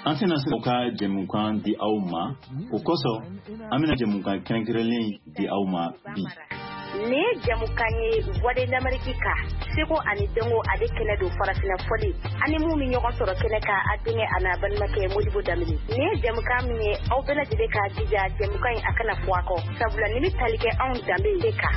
Antena Soka Jemukan di Auma, Okoso, Amina Jemukan Kankrelin di Auma B. Ne Jamukanye Wade Namarika, Seko and Dongo Adekene do Farasina Foli, Animu in your sort of Keneka, Adine and Abanmake Mudibu Damini. Ne Jamukami, Obela Deka, Dija, Jamukai Akana Fuako, Savlanimi Talike on Dambeka.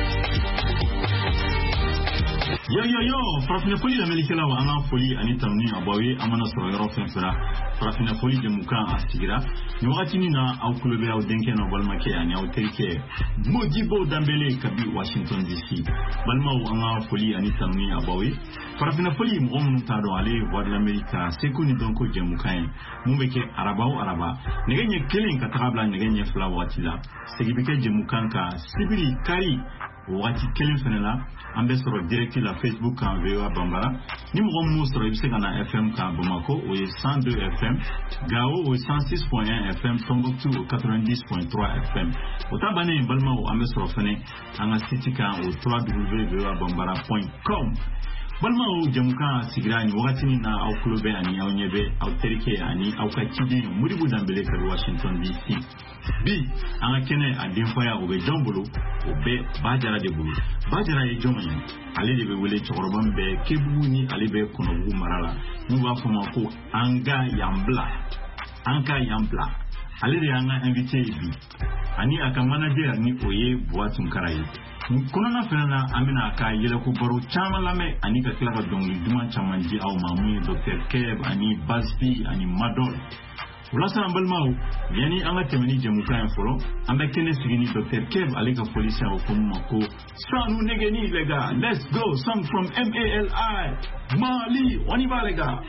Yo, Farafina Foli Americana, Anna Foli, Anitamni, Abawi, Amana Soro Fenfera, Farafina Foli Jamukan Astigra, Noatinina, Aukulebe, Denken, Balmake, and Autelke, Modibo Dambele, Kabi, Washington DC, Balma, Anna Foli, Anitamni, Abawi, Farafina Foli, Montado, Ale, Wad America, Sekuni Donko Jamukan, Mumeke, Araba, Neganya killing Katabla, Neganya Flawatila, Segibike Jamukanka, Sibiri, Kari. Wati kelen fenela ambe soro direct la Facebook kan VOA Bambara ni mo mo soro ibse kana FM kan Bamako o 102 FM Gao o 106.1 FM Tombouctou o 90.3 FM o tabane balma o ambe soro fene anga site kan o www.voabambara.com balma o jamuka sigrani wakati ni na au clube ani au nyebe au terike ani au kachidi Mudibu Dambele ka Washington DC bi anga kene adinfaya o be jambulu o be bajara de bulu bajara e jomayi ale de be wele choroban be kebu ni ale be konobu marala ni wa fama ko anka yambla ale de anga invité bi ani aka manager ni oye boatum karayi Kunana fenana amina aka yele ko baro chama lame ani ka kila ka dongli duma chamanji au mamu Dr. Keb ani Baspi ani Madol Ulasa ambalmau yani anga temeni jamuka folo amba kene sigini Dr. Keb alika polisi au kumako sanu negeni lega let's go song from MALI Mali oniba lega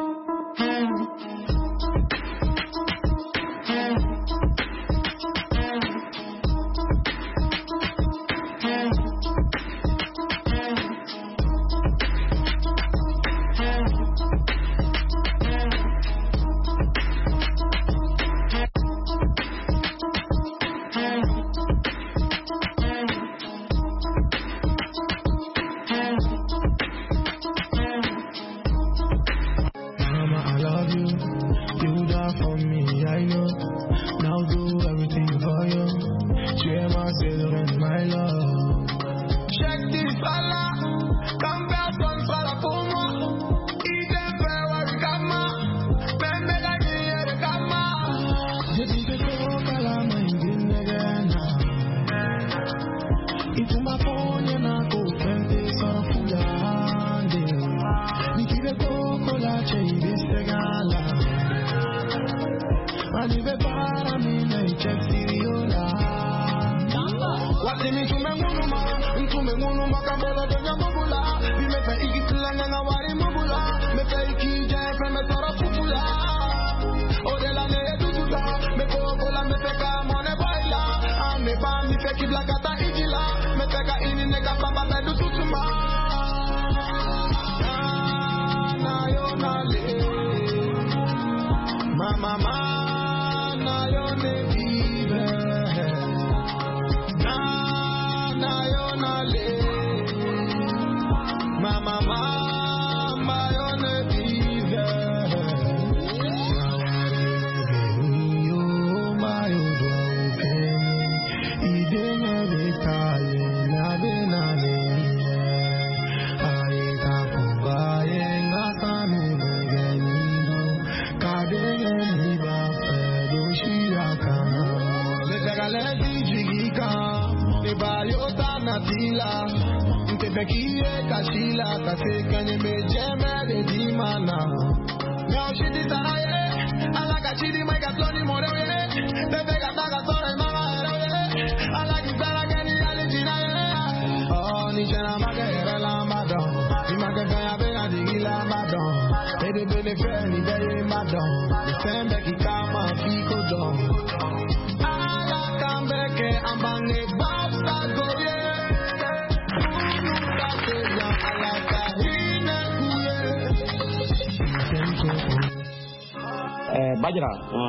Bajra,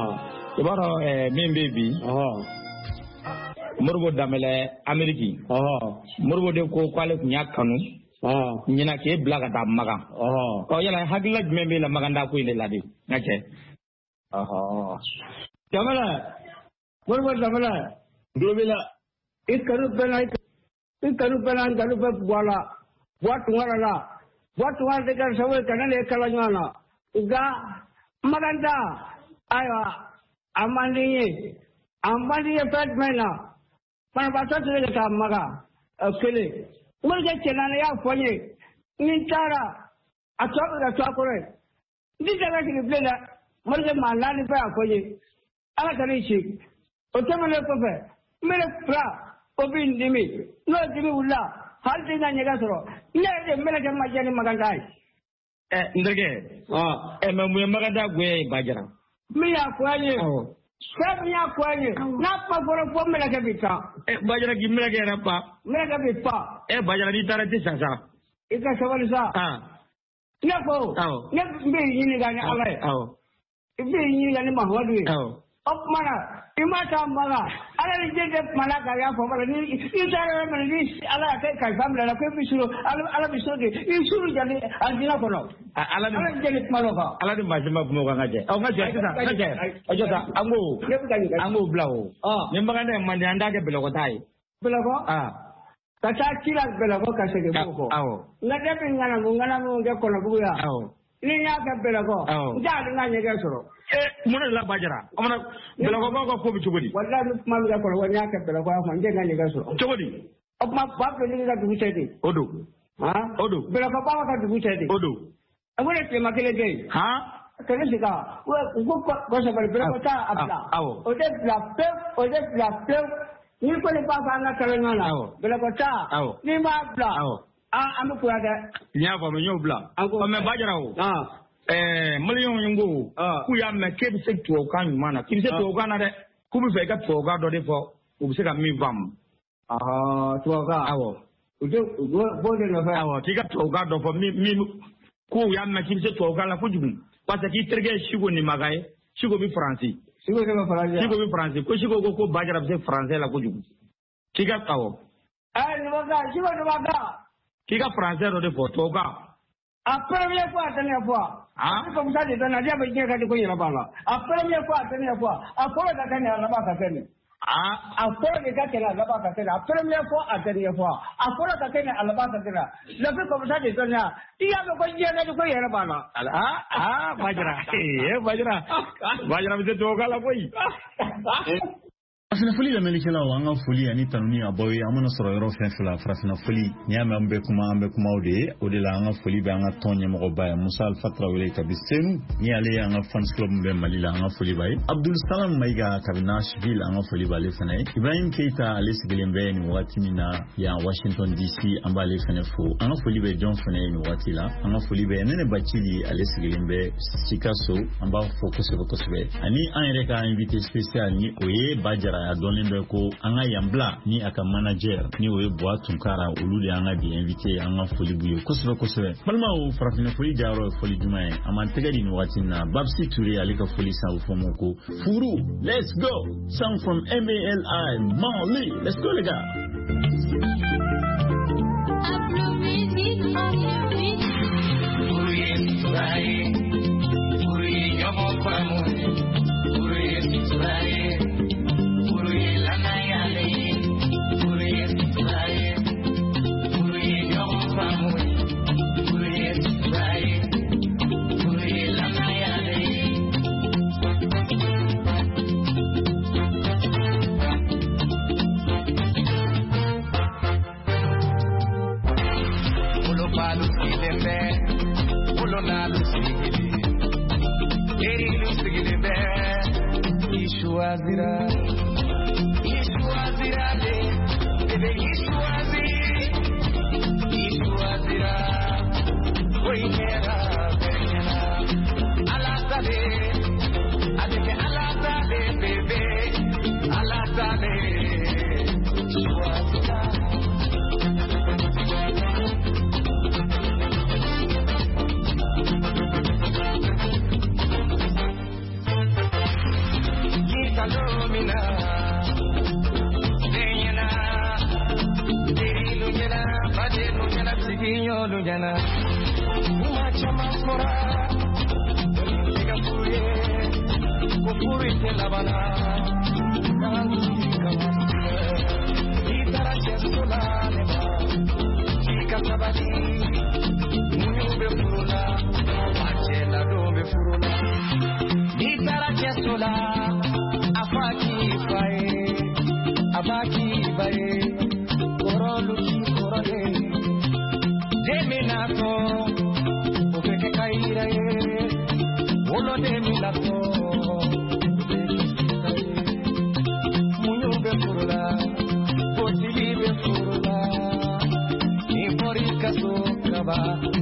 ibaro min baby, Murbo Damele, Ameriki, Murbo de ko kwale kunya kanu, nyina ke blaga da maga. Yala hagla membe la maganda ko ile ladi. Okay. Jamala, what was Jamala? Globila. It cannot be Wala. What Wala? What was the Kansaway Canada Kalangana? Uga Maganda. Amandi a fat manna. Panabata Maga. Okay. We'll get Chenania for you. Nintara. A chocolate. This is actually played more than my land for you. Alakarishi. Otamana Cope. Milk Obin Dimi. No Dimi Ula. Halting and Yagasro. Let the American Majani Magandai. Ndege. Maganda way Bajara. Me are quiet. Stop me up quiet. Not for a woman like a bit. Bajara give me again a pop. Make a bit pop. Bajara Tara. It's a Savannah. Never. Never be in the Oh. If being in the Mahodi. Oh. Up Mana. Imata Mala. I didn't get Malaka for Malani. You tell me, I take a family. I could be sure. I'll be sure. You should get it. I did not know. I'll get it, Malaka. I'll let myself move on. Oh, my God. I just Amu blow. Oh, Nimberanda Mandanda below die. Below? Kachakila Belago Kasego. Oh. Let them Mungana get Colabuya. Oh. Linia Belago. Oh. Dad, Nagasoro. Muna Bajara. I'm going to Belago for Chubudi. What does Mamma for one yak at Belago and Negaso? Chubudi. Of my papa to be said. Odu. Huh? Odu. Belago to be said. Odu. I want to say Makele. Huh? Kanisika. Well, goes about Belagota. Oh. Odet Black. You put it back on the Carolina. Belagota. Nima Bla. I'm a brother. Yava, no blood. I'm a Bajara. Million Yungo. We are my kid sick to Okan Mana. Keep it to Ogana. Could be fake up for God or for Ubsika Mivam. To Oga. Take up to Ogado for me. Who am my kids to Ogala Fujum. But the kid she will in Magai. She will be Francie. She will be Francie. Could she go Bajara say France la Fujum? Take up our. And she was Kika Francis or the Potoga. A premier part and a fois. From Saturday, I never get a Bala. A premier part and a fois. A four that can have a penny. A four that can have a penny. A premier for a penny of four. A four that can have a penny. The people of Saturday, you have a good year to go here about. Bajara with the Togala way. Frafina foli la melikela wanga foli ani tanuni aboy amana soro yoro fenfula frafina foli nyama ambe kuma ode la anga foli be anga tonye mo ba Musa Al Fatra wele kabisenu ni ale anga fans club mbe malila anga foli bay Abdul Salam Maiga Nashville anga foli bale fene Ibrahim Keita ale sigelembe ni wati mina ya Washington DC amba ale fene fo anga foli be John fene ni wati la anga foli be nene bachili ale sigelembe Chicago amba focus be ani anreka invité spécial ni oye Bajara ya donne ko anga yambla ni aka manager ni oye boa tunkara ulude anga bi invité anga foli buyo kosebe malma o frafina foli jaro foli jumae amantega ni watina Babsi Touré alika foli sa ufomoko furu let's go song from MALI Mali let's go les gars labana nangu itara chesola neba ikasabali munyube furula achela dombe furula itara chesola afaki fae abaki bae korolu korole deminato obeke kaira Olo de milato, munyube furula, potilibe furula, iporika sokaba,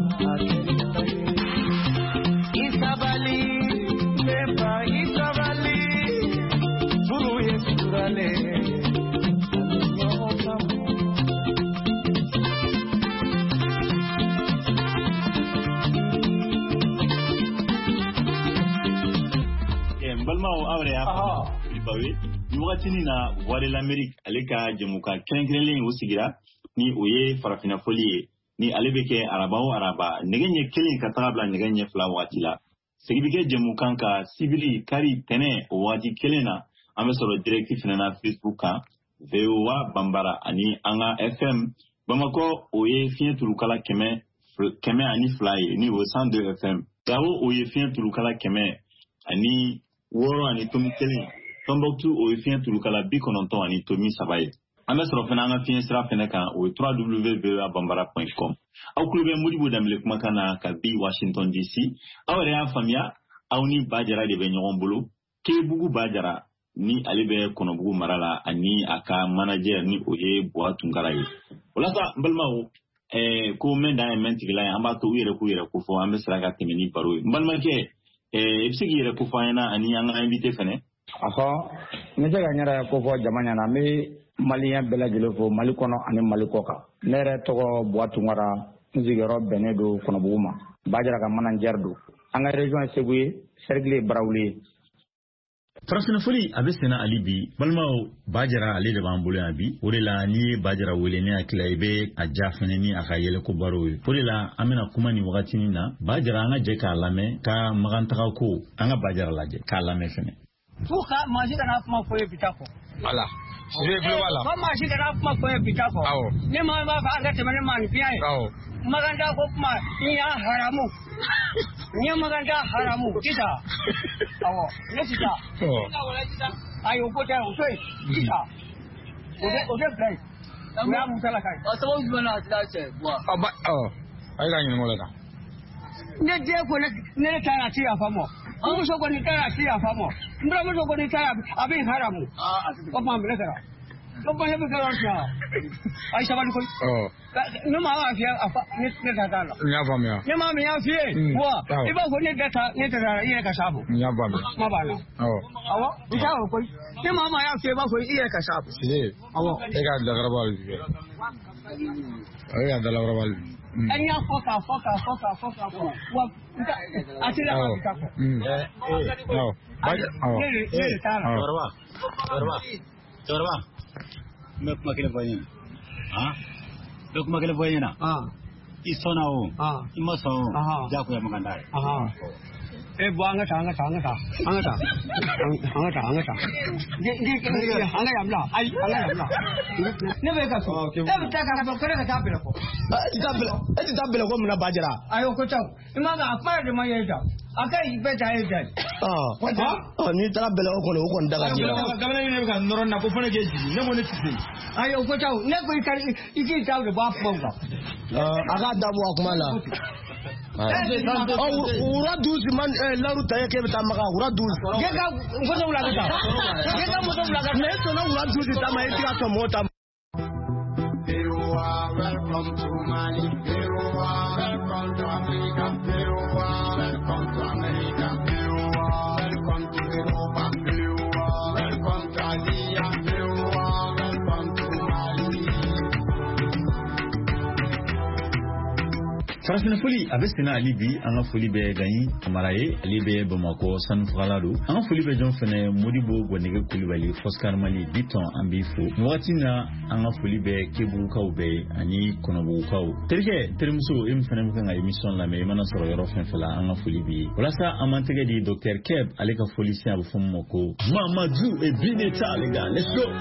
isabali, beba isabali, buruye furale. Balmao awre ya bawe ni wakati ni na wale l'Amérique aleka jemuka kenkrelen usigira ni oye farafina folie ni alebeke araba negenye kelen katabla negenye fla watila segibike jemukan ka sibili kari tene wati kelena amesoro directif na Facebook ka VOA Bambara ani anga FM Bamako oye fien tulukala keme ani fly ni au 102 FM dawo oye fien tulukala keme ani woro ani tomi kelen Tombouctou o fien tulukala bi kononton ani tomi sabaye amesro fena nga fien sra fena kan o www.bambara.com au klube Modibo Dambélé kuma kana ka bi Washington DC awre ya famia awni bajara de benyon bolo ke bugu bajara ni alebe konobugu marala ani aka manager ni oye boa tungaraye olasa mbalmawo ko menda mentigila amba to yere ko fo amesra ka temeni paro mbalmake ebsigi yere ko fayna ani anga invité fene aha nje ga nyara ko fo jamanya na me malien bela jelo fo malikono ani malikoka nere togo boatu ngara nzigero benedo kono buma bajara ka manager do anga region seguye sergle brawle Farafina foli abesena alibi balmao bajara ale de bambule abi orela ni bajara wele ni akila ibe ajafene ni akayele ko baro orela amena kuma ni wakati ni na bajara anga je ka lame ka magantaka ko anga bajara laje ka lame fene fuka majida na kuma foye bitako ala je global ba majida na kuma foye bitako awo ne ma ba fa anga temane man piai awo maganda ko kuma ya haramu ni maganda haramu kita awo ne kita ayo ko ta o sai kita o de play na mu tala kai o sabu bana ta ce wa aba ai ga ni mola ka ne je ko ne ta na ci afa mo mu so ko ni ta na ci afa mo mbra mu so ko ni ta abin haramu ko ma mbra ka ko ba hebe ka rasha ai sabani ko no ma wa fi afa ne ta ta la ya fa me ne ma me ya fi wa iba ko ne ta iya ka sabu ya ba me ma ba na awo ita ko ne ma ma ya fi ba ko iya ka sabu awo e ga da garabal ai ga da garabal anya foka wa atira ka ko no Torba me kuma kile fanya do kuma kile fanya na isona o imaso ja ko ya maganda buanga ta anga ta anga yamla ai anga yamla ne be ka so e ta ka ba kare ka tabela ko tabela ko muna bajira ayo ko taw imaga apara de mayeta akai be ta ida ni tabela ko ko ndaga ni gamana ni ka noron na ko fana geji ne mo ne tisi ayo ko taw ne ko ikari iki taw de ba ponga aga dabu akumala ura duzi man laru taye ke beta maka ura duzi gega ngoto ulagata gega moto ulagata neto na ura duzi tama eti ato mota welcome to Mali welcome to America welcome to America welcome to Europa welcome to Asia welcome to Mali farafina foli a bɛ sena ali bi an ka foli bɛ Gagny Camara ye ale bɛ Bamakɔ sanufagala don an ka foli bɛ jɔn fɛnɛ Modibo Gwanege Kulibali Foscar Mali Biton an b'i fo nin wagati na an ka foli bɛ Kebugukaw bɛɛ ani Kɔnɔbugukaw terikɛ terimuso e min fɛnɛ bɛ kan ka émission lamɛn i mana sɔrɔ yɔrɔ fɛn fɛn la an ka foli b'i ye walasa an man tɛgɛ di Dr Keb ale ka foli si a bɛ fɔ min ma ko Mamadou et Bineta les gars let's go.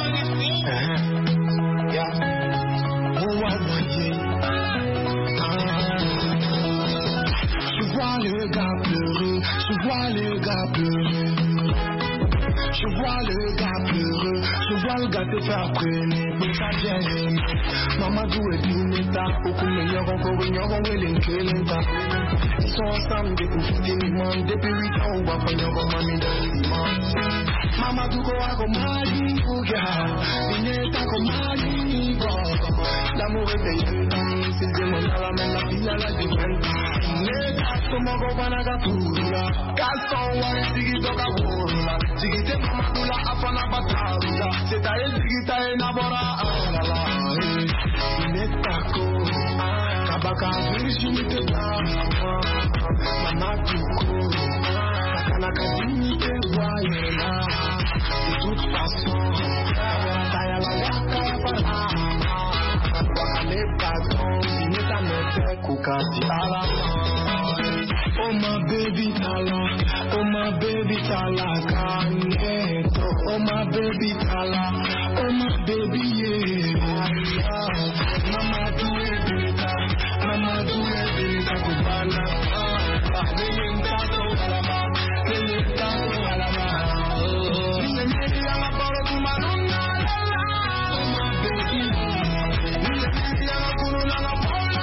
Le gars pleureux, je vois le gars pleurer. Je vois le gars pleurer, je vois le gars te faire traîner pour ta gêne. Mamadou et Bineta, beaucoup meilleurs encore ignorants et l'inkelenta. Ils sont ensemble depuis futilement, depuis 8 ans, on va prendre comme mamie dans l'immense. Mamadou go a comme Mali, Ouga, Bineta comme Mali, l'amour est payé, c'est de mon à la main, la fille à la différence. Como go banagatura, calção wa sigito kabula, sigite mamadula afana batula, seta sigita enabora ala, netako, kabaka virginite na, mamatuko, kana kadinite voyena, de toute façon, taya la yaka para, wakale patron, neta mete kukati ala. Oh my baby tala, oh my baby tala, caneto. Oh my baby tala, oh my baby yeah. Mama do it, mama do it, cubana. Lenta to alama, lenta to alama. Se me llama por tu manuna, oh my baby. Se me llama por una pola.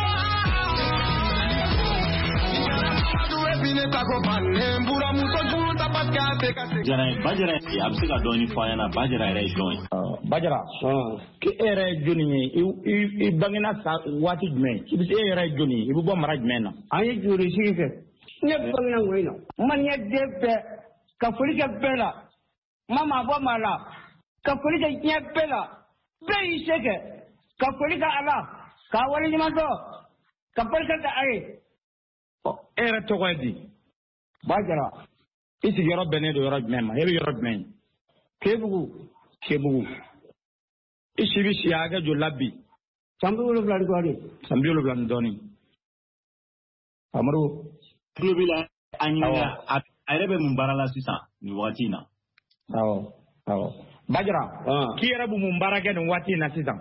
Bajara a bɛ se ka dɔɔni fɔ an ɲɛna Bajara yɛrɛ ye jɔn ye. Bajara e yɛrɛ ye jɔnni ye i bangena waati jumɛn i bɛ se e yɛrɛ ye jɔnni ye i bɛ bɔ mara jumɛn na. An ye joli sigi kɛ ne bangena ŋo in na maniya den bɛɛ ka foli kɛ bɛɛ la ma maa bɔ maa la ka foli kɛ diɲɛ bɛɛ la bɛɛ y'i se kɛ ka foli kɛ Ala k'a waleɲuman dɔn ka barika kɛ a ye. E yɛrɛ tɔgɔ ye di? Bajara. I sigiyɔrɔ bɛnnen don yɔrɔ jumɛn ma? E bɛ yɔrɔ jumɛn ye? Kebugu. I si bɛ si hakɛ joli la bi? San 70 ni dɔɔnin. San 70 ni dɔɔnin. Amadu. Tulo b'i la a ɲininka a yɛrɛ bɛ mun baara la sisan nin waati in na? Awɔ. Bajara. K'i yɛrɛ bɛ mun baara kɛ nin waati in na sisan?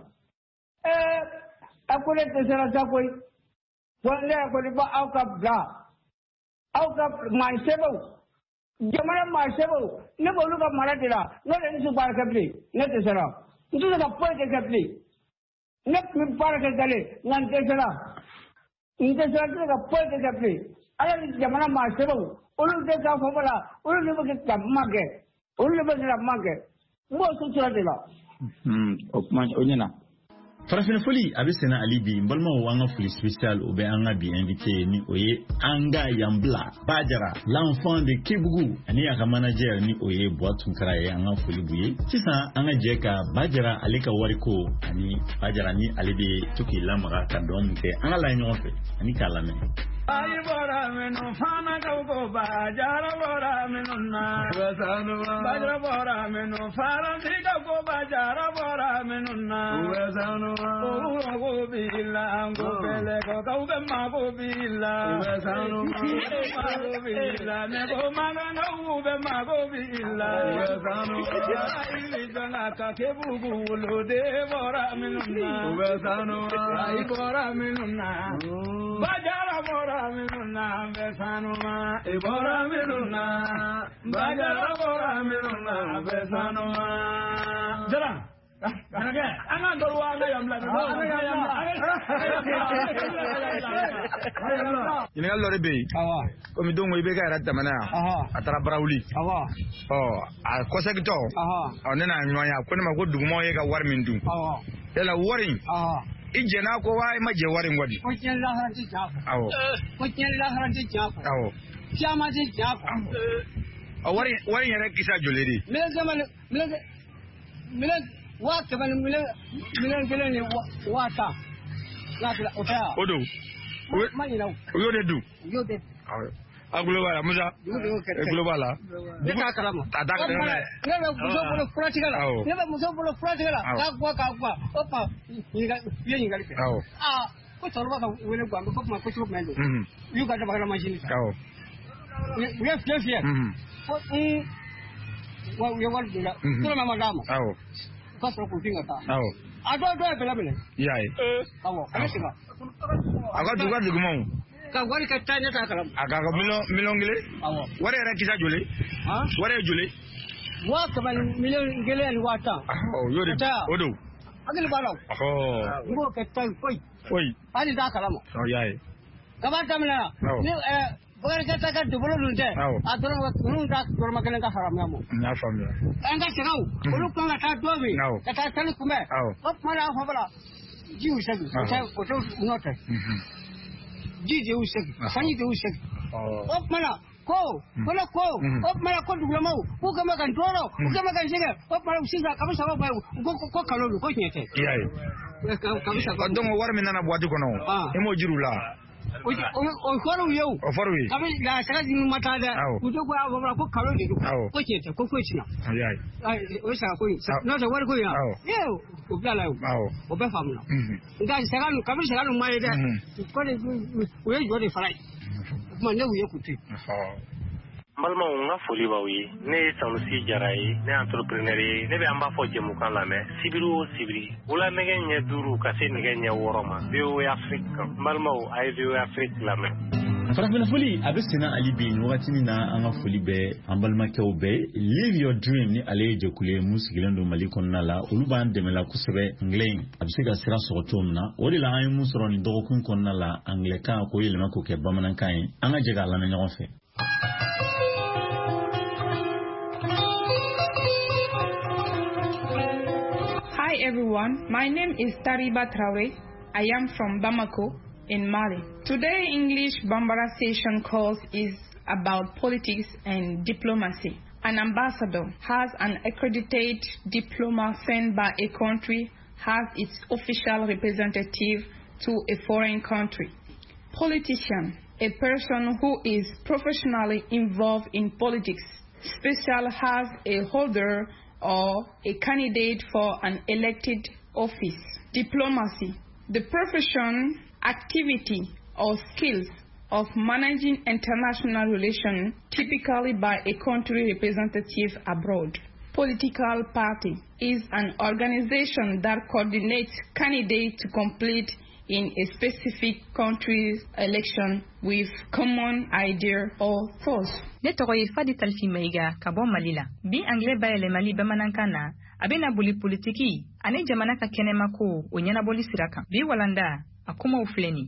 A ko ne tɛ se ka taa koyi. Wa ne yɛrɛ kɔni b'a aw ka bila. Aw ka maa sɛbɛnw. Jamana maa sɛbɛnw ne b'olu ka mara de la n'o de ne tɛ baara kɛ bilen ne tɛ se la n tɛ se ka foyi kɛ bilen ne tun bɛ baara kɛ gale nka n tɛ se la n tɛ se ka foyi kɛ bilen ala ni jamana maa sɛbɛnw olu tɛ taa fɔ la olu de bɛ ka man kɛ olu de bɛ ka man kɛ n b'o sutura de la. O kuma o ɲɛna. Farafina foli a bɛ sena ali bi n balimaw an ka foli spécial o bɛ an ka bi invité ni o ye Anga Yambla Bajara l'enfant de Kebugu ani a ka manager ni o ye Buwa Tunkara ye an ka foli b'u ye sisan an ka jɛ ka Bajara ale ka wariko ani Bajara ni ale bɛ to k'i lamaga ka dɔn min kɛ an ka lajɛ ɲɔgɔn fɛ ani k'a lamɛn. Ayi bora menu fana kau Bajara bora menu na Bajara bora menu fara tiga ko Bajara bora menu na ko bila ko pele ko kau ke ma ko bila ko bila ne ko maga no be ma ko bila ayi jana ka ke bugu lo de bora menu na ayi bora menu na Bajara bora Minuna besanuma ibora minuna Bajara bora minuna besanuma Jara Ana dorwa na yamla Ɲininkali dɔ de bɛ yen komi don ko i bɛ ka yɛrɛ tɛmɛna yan a taara barawuli a kɔsɛgitɔ ne n'a ɲɔgɔn ye ko ne ma ko dugumɔgɔw ye ka wari min dun yala wari in I jɛna ko wa I ma jɛ wari in kɔ di ko tiɲɛ lahara tɛ tiɲɛ fɔ awɔ ko tiɲɛ lahara tɛ tiɲɛ fɔ awɔ caman tɛ tiɲɛ fɔ wari in yɛrɛ kisa joli de minɛn 100 ni miliyɔn 1 ni 50,000 o tɛ yan o don Yo de do. Global, Musa. Global. Deka kalama. Tadaka. Never muso practical. Never muso practical. Kakwa. Opa. Yinga. Ah, ko torba ka wele kwa ko ma ko chup mendo. You got the bagala machine. We have just here. Well, you want to do that. Tell my madam. Because of cooking at that. I don't do it. Yeah. I got to go to Gumon. What is a tiny tackle? I got Milongile. What are you, Julie? What are you, Julie? What about million gillian water? Oh, you're the Odo. I didn't borrow. Oh, you work at time. Wait. I did that. Oh, yeah. Come on, Tamina. Where is that to Bulu? I don't know what that for Macanaka Haram. Not from you. And that's no. Look on that doorway. No. That I tell you, what my Havara? You said, not. Gigi, Sunny, up Mana, go, up Mana, go to Lamo, who come back and draw, who come back and say, up my sister, comes out by Coca-Cola, go here. Yeah. Don't know what I'm about to go. Emojula. Or follow you. Or follow you. I mean, that's Matada. We don't go out of Coca-Cola. What is it? Coca-Cola. I wish I could. Not a word going out. Yeah. Obefam. Guys, coming around my dad. Where you got it right? Monday we could take. Malma nga foli bawi ne sanusi jarai ne entrepreneur ne be amba fo jemu kan la me sibiri wala nege nye duru ka se nege nye woroma bio Afrique malma o ay bio Afrique la me farafina foli abesina ali bin wakati na anga foli be ambalma kewbe live your dream ni ale je kule musigilendo maliko nala uluban demela kusebe nglen abisega sira sotomna odi la ay musoro ni dokun konnala angleka ko yelema ko ke bamanan kan anga jega la na nyon fe. Hi everyone, my name is Tariba Traore. I am from Bamako in Mali. Today English Bambara session course is about politics and diplomacy. An ambassador has an accredited diploma sent by a country has its official representative to a foreign country. Politician, a person who is professionally involved in politics. Special has a holder or a candidate for an elected office. Diplomacy, the profession, activity, or skills of managing international relations, typically by a country representative abroad. Political party is an organization that coordinates candidates to compete in a specific country's election with common idea or thoughts. Ne tɔgɔ ye Fadi Talfi Mayiga ka bɔ Mali la. Bi anglais bayɛlɛmali bamanankan na a bɛna boli politiki ani jamana ka kɛnɛma ko o ɲɛnabɔli sira kan. Bi walanda a kumaw filɛ nin.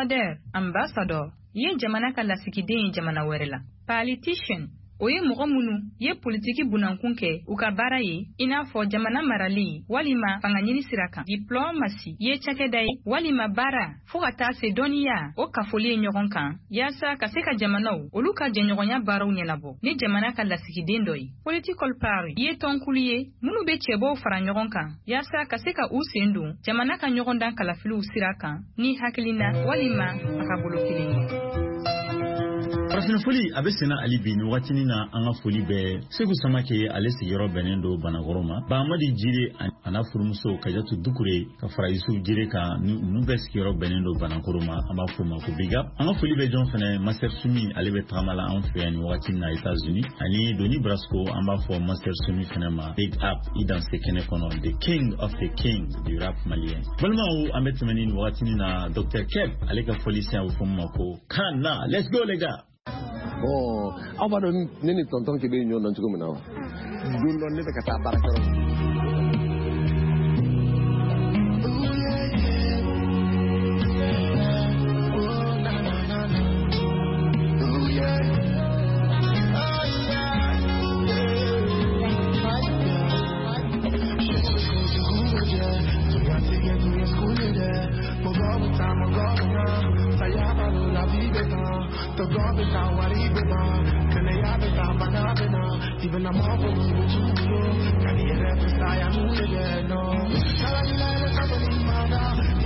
Ambassador ye jamana ka lasigiden ye jamana wɛrɛ la. Politician o ye mɔgɔ minnu ye politiki bunankun kɛ u ka baara ye i n'a fɔ jamana marali walima fangaɲini sira kan. Diplomasi ye cakɛda ye walima baara fo ka taa se dɔnniya o kafoli ye ɲɔgɔn kan yaasa ka se ka jamanaw olu ka jɛɲɔgɔnya baaraw ɲɛnabɔ ni jamana ka lasigiden dɔ ye. Political party ye tɔnkulu ye minnu be cɛbɔw fara ɲɔgɔn kan yaasa ka se ka u sen don jamana ka ɲɔgɔndan kalafiliw sira kan ni hakilina walima a ka bolo kelen ye. Farafina foli abesina ali bin watini na anga foli be Segu Samake ale sigiro benendo banagoroma ba amadi jire ana furumuso kajatu dukure ka faraisu jire ka nube sigiro benendo banagoroma amba fuma ko biga anga foli be jon fene Master Sumi ale be tamala en fe ni watini na États-Unis ani Doni Brasco amba fo Master Sumi fene ma big up idan sekene kono the king of the king du rap malien balma ou ametemani watini na Dr. Kep ale ka foli sia fuma ko kana let's go les gars. Oh, apa don nini tonton ke be nyon nan tuko menawa. Dun don ne ka ta barakaro. Even I'm all with you, can you hear that? I am with you, no.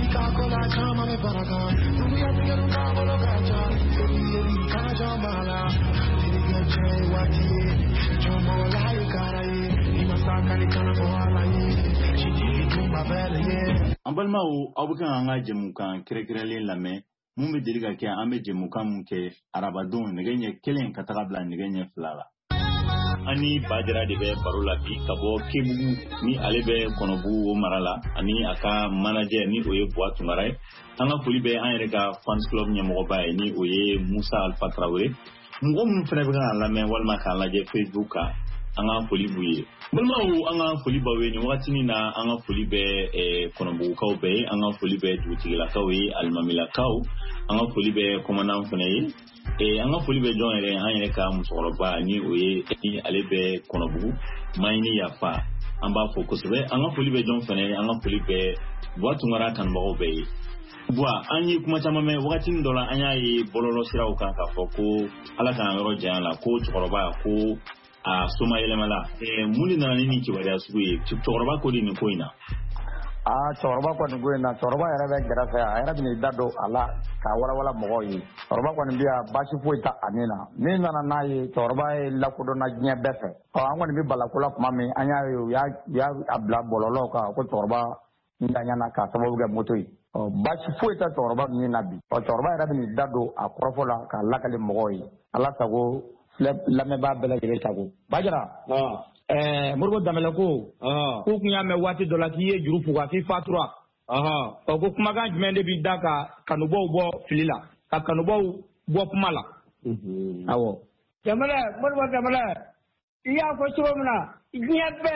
Coca-Cola, chama me para cá. Tu me abriga no carro, no gacha. Ele casa mala. Ele quer cheio aqui. Chama o lai, cara aí. E massacra de cana boala aí. Chidi, tumba velha, yeah. Ambalmao, abukan anga jemukan kire-kirele lame. Mumbe diriga kia ambe jemukan mke arabadon negenye kelen katakabla negenye flaga. Ani bajara de be parola bi kabo kebugu ni alebe konobu marala ani aka manager ni oye boatu marai anga fuli be an rega fans club nyamo ba ni oye Musa Alpha Traoré ngom fere be kan la men walma kan la je Facebook anga fuli buye bulmawo anga fuli bawe ni wati ni na anga fuli be konobu kaw be anga fuli be dutigila kawe almamila kaw anga fuli be commandant fene anga foli be jon ere an yere ka musoroba ni oye ni alebe konobu mayni yafa amba focus be anga foli be jon fene anga foli be boatu ngara kan bago be bwa anyi kuma chama me wakati ndola anya yi bololo siraw kan ka foko ala kan ro jala ko tsoroba ko a soma yele mala muli na ni ki wada suwe tsoroba ko ni ko ina choroba kwa nguena choroba era be grasa era ni dado ala ka wala mogo yi choroba kwa nbia bashi fuita anina mina na nayi choroba la kudo na nya befe o anwa ni bala kula kuma me anya ya abla bololo ka ko choroba ndanya na ka sababu ga moto yi o bashi fuita choroba ni nabi o choroba era ni dado akrofola ka lakale mogo yi ala tago la me ba bela gele tago bajara Murgo damela ko kunya me wati dola kiye juru fuga fi fatura ko kuma ga jmende bi daka kanubo bo filila ka kanubo bo kumala awo jamala murgo jamala iya ko chomna nyebe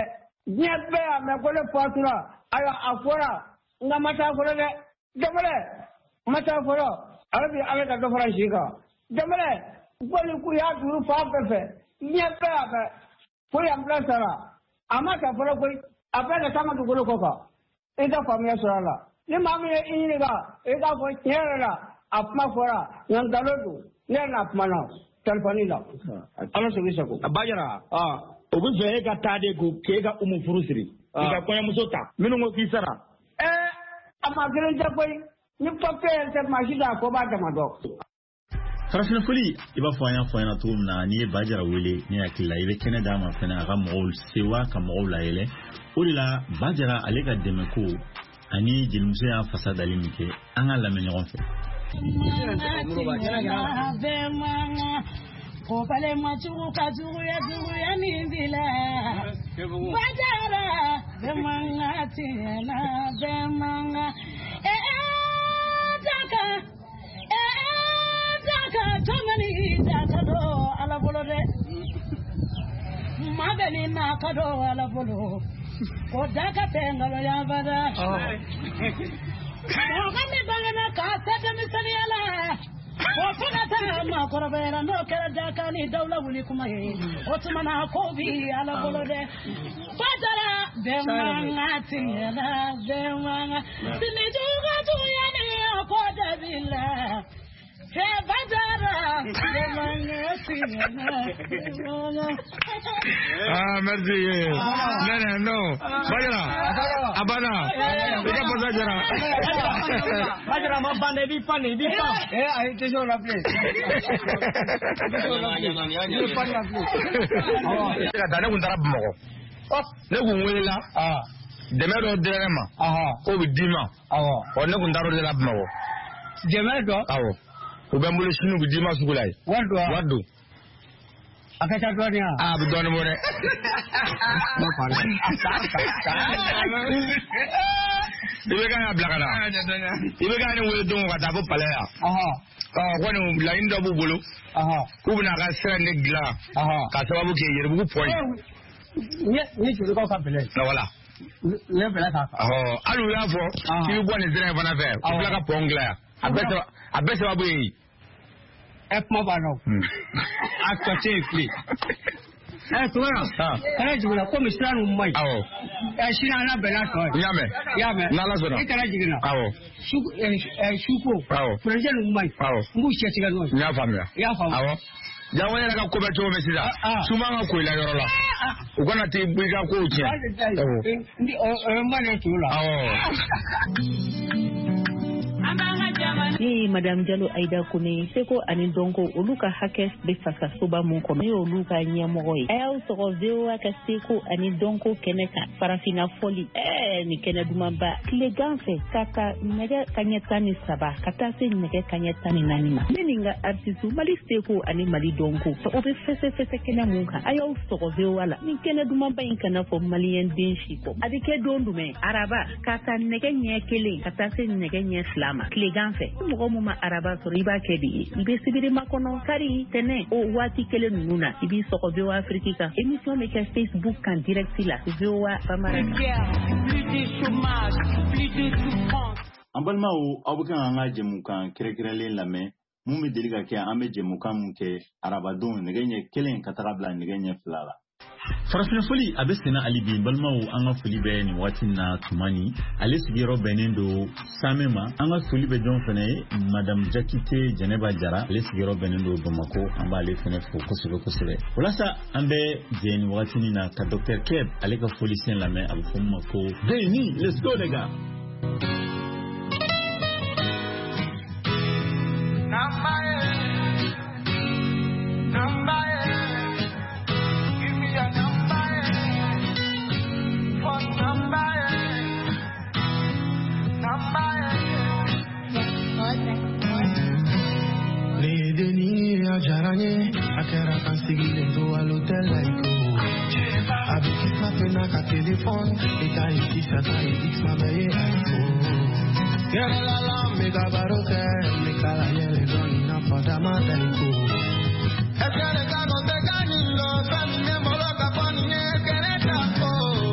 ame ko le fatura ayo afora nga mata fora le jamala mata fora arabi ale ka do fora shika jamala ko le ku ya juru fa pefe nyebe ame Koi ambrasara, amata fora koi, apela sama tukolo koka. Ita famia surala. Ni mami ini ga, ita koi nyera apma fora, yang dalodu, nyera apma na, telfonila. Alo sebisa ko. Bajara, ogun fe ka tade ko kega umufurusiri. Ika konya musota, minu ngo kisara. Amagire jakoi, ni papel te mashida ko ba tamado. Farafina foli iba foya tumna ni bajara wele ni akilla ibe Canada ma fena ga mol sewa ka mol la ele ulila bajara alega demeko ani jilmuse ya fasada limike anga la menyon fe ko pale machu ka juru ya nindila bajara demanga tina demanga daka Tomani dakado ala bolo de magani na kado ala bolo ko daka pengalo ya bada kami bangana ka seta misali ala ko fugata ma korabera no kera daka ni dawla wuli kuma he otmana ko bi ala bolo de bajara demanga tina demanga sinijuga tuyani ko dabila merci. No. Bajara. Abana. Ika pasa jara. Bajara ma bande bi pani bi pa. Ai te so la place. Ika dane kuntara bumoko. Ne kunwela. Demero derema. Ko bi dima. O ne kuntaro de la bumoko. Demero? Awo. Ubambule sinu bidima sugulai. Wadu. Akacha dunia. Bidone more. No pare. Ibe kana blakana. Ibe kana we don kata bo palaya. Kwani la indo bu bulu. Kubuna ka sende gla. Ka sababu ke yerbu point. Ni churu ko ka pele. Na wala. Le pele ka. Alu ya fo. Ki bo ni zere fana fe. Ku blaka pongla. Abese wabu yi. Ekmo bano. Akwache free. Tuwana. Kana jigina ko misran umai. Shina na bela so. Yame. Nala so. Kana jigina. Shuko. President umai. Mbu chetiga no. Ya famia. Jawo yana ka ko be to mesida. Suma nga ko ila yorola. Ukona ti biga ko utia. Ndi o mane tula. Ni Madame Diallo Aïda Kone seko ani donko oluka hakes be fasa soba mun kono yo oluka nyamoro yi ayaw soko VOA ka seko ani donko keneka farafina foli ni keneduma ba kleganfe kaka nege kanyetani saba kata se nege kanyetani nanima meninga artisu mali seko ani mali donko so obe fese kena munka ayaw soko VOA la ni keneduma ba inkana fo malien denshi ko adike dondume araba kata nege nyekele kata se nege nyeslama kleganfe mɔgɔ mun ma araba sɔrɔ i b'a kɛ de i bɛ sibiri makɔnɔ kari tɛnɛ o waati kelen ninnu na i b'i sɔgɔ VOA Afrique kan émission bɛ kɛ Facebook kan direct la VOA Bambara an balimaw aw bɛ kan an ka jɛmukan kɛrɛnkɛrɛnlen lamɛn mun bɛ deli ka kɛ an bɛ jɛmukan mun kɛ arabadenw nɛgɛ ɲɛ kelen ka taga bila nɛgɛ ɲɛ fila la. Farafina foli a bɛ senna hali bi balimaw an ka foli bɛ nin waati na tumani ale sigiyɔrɔ bɛnnen don Samɛ ma an ka foli bɛ jɔn fɛnɛ ye Madame Jakite Jɛnɛba Jara ale sigiyɔrɔ bɛnnen don Bamako an b'ale fɛnɛ fo kosɛbɛ walasa an bɛ jɛ nin waati na ka Dr Keb ale ka foli sen lamɛn a bɛ fɔ min ma ko Beni let's go les gars. Jaranye, akera kan sigile do l'hôtel laiko. Avec qui ça fait na ka téléphone, et ta ici ça ta ici ma belle aiko. Yere la la me ga baroke, me kala yele doni na pada ma daiko. Ekere ka no te gani lo, fami me molo ka pani ne kere tako.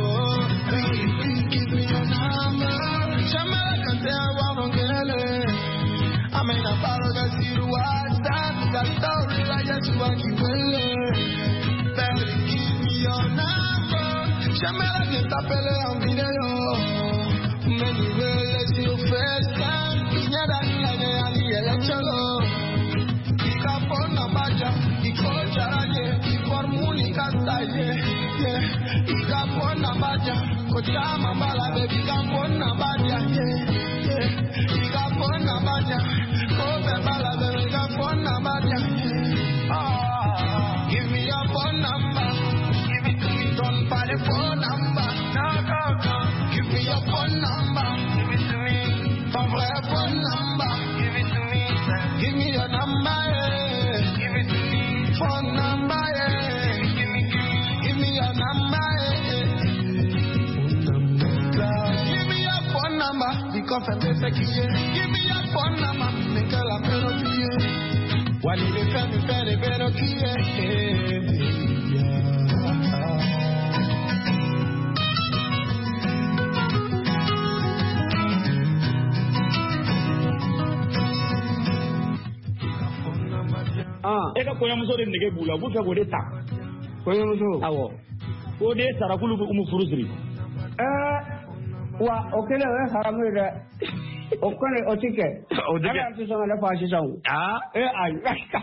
Give me your number, shamala kan te wa vongele. Amena paro ga siru that story like just what you will. Baby, give me your number. Shamela get up on video. Many ways you first time. Inya da like ali election. Ika pona baja, iko charaje, formuli kastaje. Ika pona baja, kochama bala baby ika pona baja. Ika pona baja, kobe bala baby ika pona baja. Give me your phone number. Give it to me, don't buy the phone number. No. Give me your phone number. Give it to me. Don't buy a phone number. Give it to me. Give me your number. Yeah. Give it to me. Phone number. Yeah. Give me your number. Give me your phone number. Because I'm the second. Give me your phone number. Make a la melody. Why did you tell me better eka koyamuso de nege bula bu fe ko de ta koyamuso awo ko de sarakulu ko mu furusiri wa okele we haramu de okole otike ala tu so la fashi sawu ai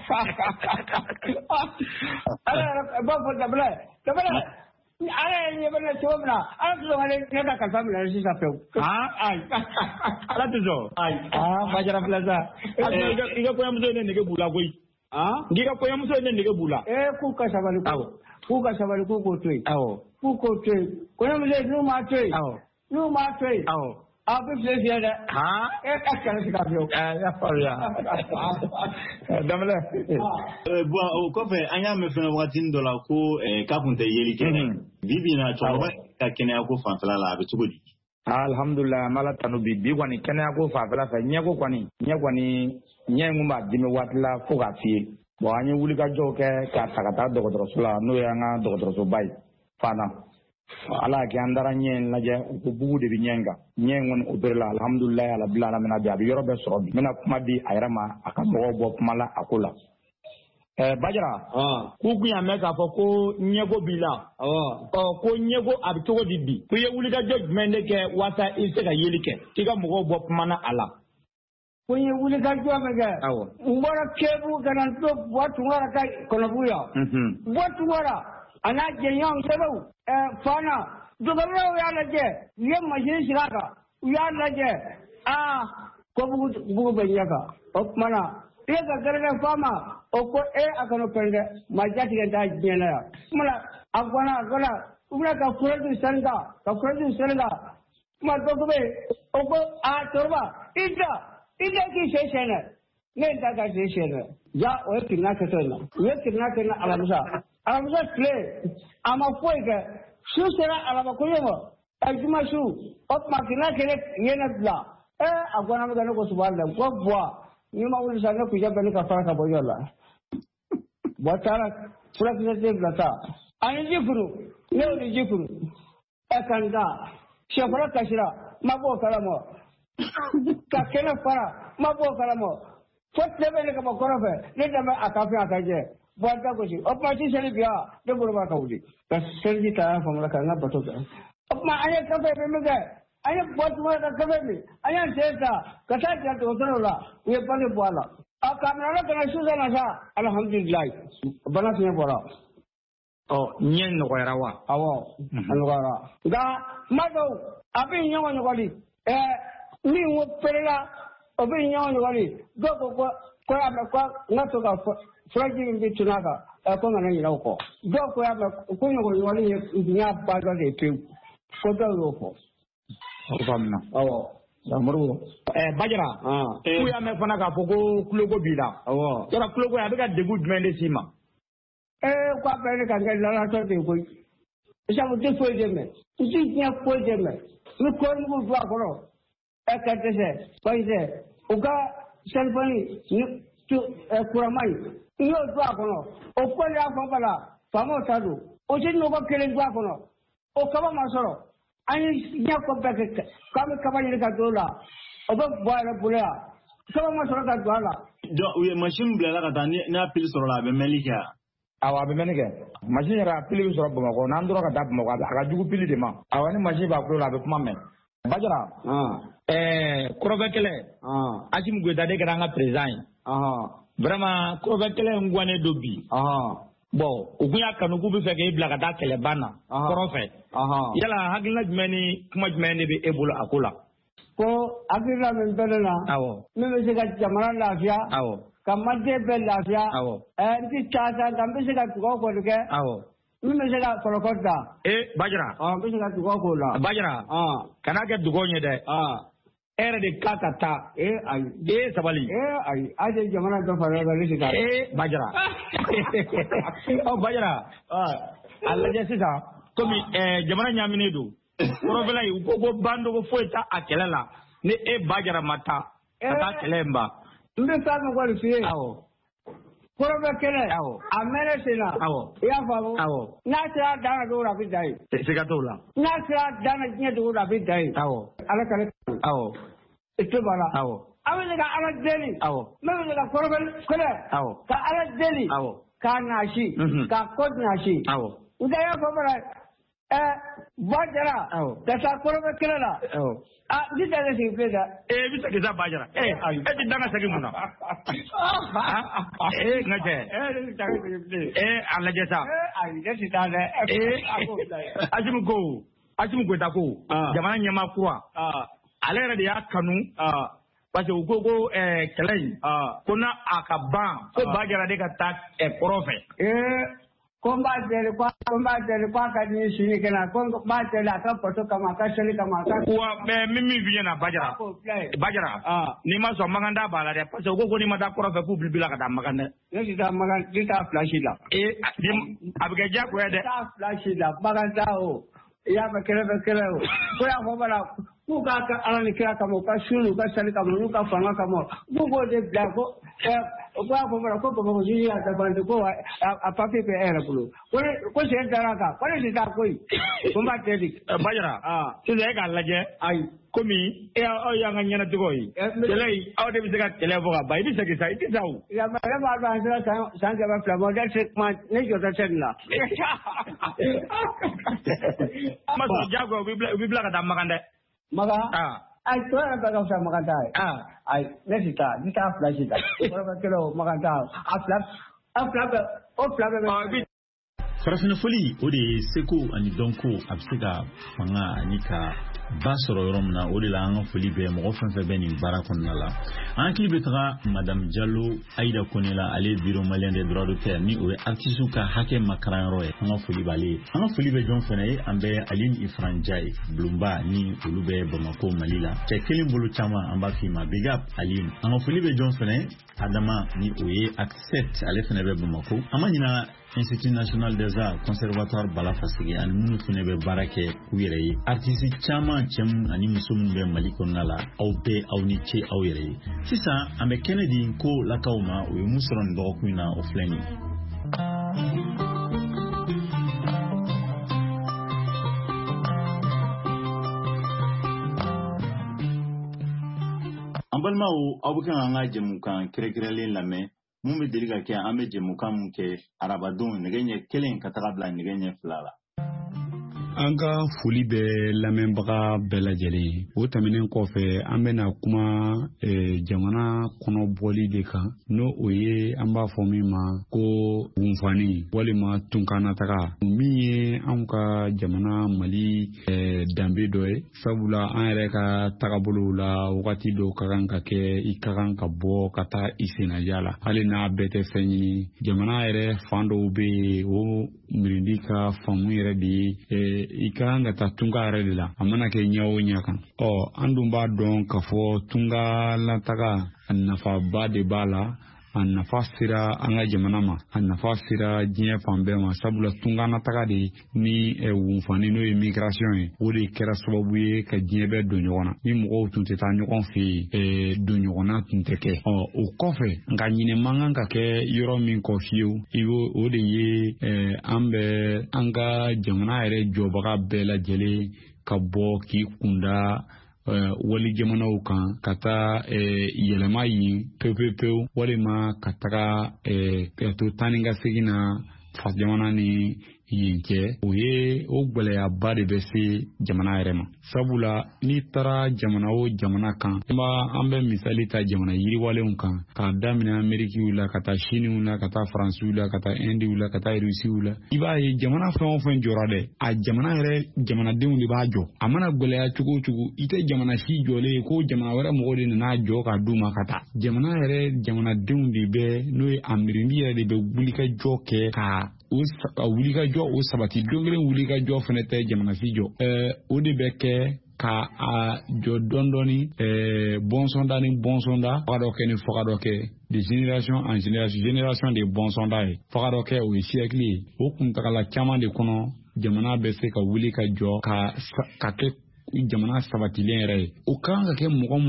ala ba fo tabla ala ni bana chomna ala tu so le ne ka famila si sa peu ai ala tu so ai bajara plaza iga koyamuso de nege bula koi ngiga koyamuso de nege bula ku ka sabali ko ko toy ku ko toy koyamuso no ma toy no ma toy abu flesia da akara sika fio ya faria damle bon ko fe anya me fena watin dola ko ka punte yeli kene bibi na to ka kene ko fanfala la be tugodi alhamdulillah mala tanu bibi kwani kene ko fanfala fa nyako kwani nyengumba dimi watla ko ga fie bo anyi wuli ka joke ka takata dogodro sula no yanga dogodro so bay fana ala ki andara nyen laje ko bugu de nyenga nyengon oberla alhamdulillah ala bilana mina bi abi yorobe so bi mina kuma di ayrama aka mo bo mala akula bajara ku ya meka fo ko nyego bila ko nyego abi to di ku ye wuli ka judgment ke wata ise ka yelike tiga mo bo mana ala ko ye wuli ka jomega ngora kebu kana to watu ngora kai kono buya watu ngora ana jenyong sebo fana dogaro ya laje ye majin shiraka ya laje ko bugu banyaka o mana ga garga fama o ko akano pende majati ga da jena ya mana agwana ubra ka furadu sanga ma to ko o ko torba ida ki sheshena ne daga sheshena ya o kinna ka tona alamusa tle ama foiga susera alaba ko yemo ajuma su op makina kele yena bla agwana me gano ko subhanallahi ko bwa ni ma wuli sanga ku jabbe ni ka fara ka boyola botara pura kise blata ani jifuru ne ni jifuru akanga shafara kashira mabo kalamo ka kena fara mabo kalamo fotte bele ka bokorofe ne dama akafi akaje bota ko si op ma ci sele biya de burba ka wuli ka serji ta fa mala ka ngabato ka op ma aya ka be me ga aya bot ma ka ka be aya seta ka ta ja to la ye pale boala a kamera ka na suza na sa alhamdulillah bana tinya bora nyen no rawa awo alwara ga mado abin nyawo nyoli ni wo perela abin nyawo nyoli go ya me kwa ngato ga fraji mbi tunaka ko ngana ni ko go ya me ko nyoli nya ba ga de pe ko do lo ko famna awo Amuru bajara ku ya me fana ka fogo kulogo bila yara kulogo ya bega debu dmende sima kwa pele ka ngala to de ko isa mo te fo jeme isi nya fo jeme mi ko mu do akoro ka tese ko ise uga selfani ni tu kuramai ni do akoro o ko ya fa bala famo tadu o je no ko kele do akoro o kaba masoro ani nya ko ba ke kama ni ka dola o ba boara bulya kaba masoro ka dola do we machine bla ka tani na pil soro la be melika awa be menike machine ra pili soro bama ko nan doro ka dab mo ka jugu pili de ma awa ni machine ba ko la be kuma men bajara krobe kele asim go dade ka nga president vraiment krobe kele ngwane dobi bon ogunya kanu ku be fe ke bla ka da kele bana krofe yala hagla jmeni kuma jmeni be ebolo akola ko agila men belena awo me se ka jamana lafiya kamadde be lafiya nti chaasa dambe se ka tugo ko de me se ka kolokota bajara be se ka tugo ko la bajara kana ke dugo nye de ere de kakata ay sabali ay ade jamana do fara ga lisi ka bajara bajara alla je sisa komi jamana nyamine do profela yi ko bando ko foita akelela ne bajara mata ata kelemba mbe sa ko lisi Korobe kele amere sina ya fawo na sira dana do rabi dai sigatola na sira dana nya do rabi dai ala kale ito bala awele ka ala deli mebe ka korobe kele ka ala deli ka nashi ka kod nashi udaya fabara bajara da sa korobe kele la bisa ke sing peda bisa ke sa bajara ti dana sagi muna ngaje ala jesa jesi dale ajimu go ta ko jamana nyama kuwa ale re ya kanu parce que gogo kelai kuna akaban ko bajara de ka ta profe combattere qua ka ni shini kana combattere la ka poto kama ka sheli kama ka wa mimi vient na bajara ni ma so maganda bala de parce que gogo ni ma da profe ku bilbila ka da maganda ne si da maganda di ta flash la abiga ja ko de ta flash la maganda o ya ba kere o ko ya ho bala ku ka ala ni kira kama ka shulu ka sheli kama nu ka fanga kama gogo de bla ko kwa kwa ko jini ata bande ko a papi pe era kulo ko se daraka ko se ta koi ko ba tedi bajara se de ga laje ay komi o ya nga nyana tigoy telay aw de bisaka telefo ga bay bisaki sa iti saw ya ma ba san ga ba flamo da se ma ne jo ta tenla ma so jago bi bla ka da magande maga ay to na ba ka maganda ay necesita dita flash ita ko kelo maganda o flap farafina foli o de seko ani donko absiga fanga ani ka basoro yoromna odila anga foli be mo fanfa beni barakonna la ankli betra madame Diallo Aïda Konela ale bureau malien des droits d'auteur ni o artiste ka hake makaran roye anga foli bale anga foli be jon fene ambe Aline Ifran Jai Blumba ni olube Bamako Malila te kelin bolu chama amba fima big up Aline anga foli be jon fene Adama ni oye accept ale fene be Bamako amanyina Institut National des Arts Conservatoire Balafasigi ani munu fene be barake uyere artiste chama chem ani musum be malikonna la au be au ni che au yere sisa ambe Kennedy ko la kauma o musron do kuina o fleni ambalma o abukan anga jemukan krekrele lame mumbe deliga ke ame jemukan ke arabadon negenye kelen katabla negenye flala Anga foli be lamɛnbaga bɛɛ lajɛlen o tɛmɛnen kɔfɛ an bɛna kuma jamana kɔnɔ bɔli de kan n'o o ye an b'a fɔ min ma ko wunfani walima tunkanataga min ye an ka jamana Mali danbe dɔ ye sabula an yɛrɛ ka tagabolo la wagati dɔ ka kan ka kɛ I ka kan ka bɔ ka taa I sennaja la hali n'a bɛɛ tɛ fɛn ɲini jamana yɛrɛ fan dɔw bɛ yen o mirindi ka faamu yɛrɛ de ye I kan ka taa tunga yɛrɛ de la a mana kɛ ɲɛ o ɲɛ kan an dun b'a dɔn ka fɔ tunga lataga a nafaba de b'a la a nafa sera an ka jamana ma a nafa sera diɲɛ fan bɛɛ ma sabula tunga nataga de ni wunfani n'o ye migration ye o de kɛra sababu ye ka diɲɛ bɛɛ don ɲɔgɔn na ni mɔgɔw tun tɛ taa ɲɔgɔn fɛ yen don ɲɔgɔnna tun tɛ kɛ o kɔfɛ nka ɲinɛ man kan ka kɛ yɔrɔ min kɔ fiyewu o de ye an bɛ an ka jamana yɛrɛ jɔbaga bɛɛ lajɛlen ka bɔ k'i kunda wali jamanaw kan ka taa yɛlɛma yen pewu walima ka taga to tani ka segin na fa jamana ni yen kɛ o ye o gwɛlɛyaba de bɛ se jamana yɛrɛ ma sabula n'i taara jamana o jamana kan an bɛ misali ta jamana yiriwalenw kan k'a daminɛ Amerikiw la ka taa Siniw la ka taa Faransiw la ka taa Indiw la ka taa Rusiw la I b'a ye jamana fɛn o fɛn jɔra dɛ a jamana yɛrɛ jamanadenw de b'a jɔ a mana gwɛlɛya cogo o cogo I tɛ jamana si jɔlen ye ko jamana wɛrɛ mɔgɔw de nana jɔ ka d'u ma ka taa jamana yɛrɛ jamanadenw de bɛ n'o ye a mirindi yɛrɛ de bɛ wulikajɔ kɛ ka o wulikajɔ o sabati don kelen wulikajɔ fana tɛ jamana si jɔ o de bɛ kɛ ka a jɔ dɔɔni bɔnsɔnda ni bɔnsɔnda faga dɔ kɛ ni faga dɔ kɛ de génération en génération de bɔnsɔnda ye faga dɔ kɛ o ye siècle ye o kuntagala caman de kɔnɔ jamana bɛ se ka wuli ka jɔ ka kɛ jamana sabatilen yɛrɛ ye o kan ka kɛ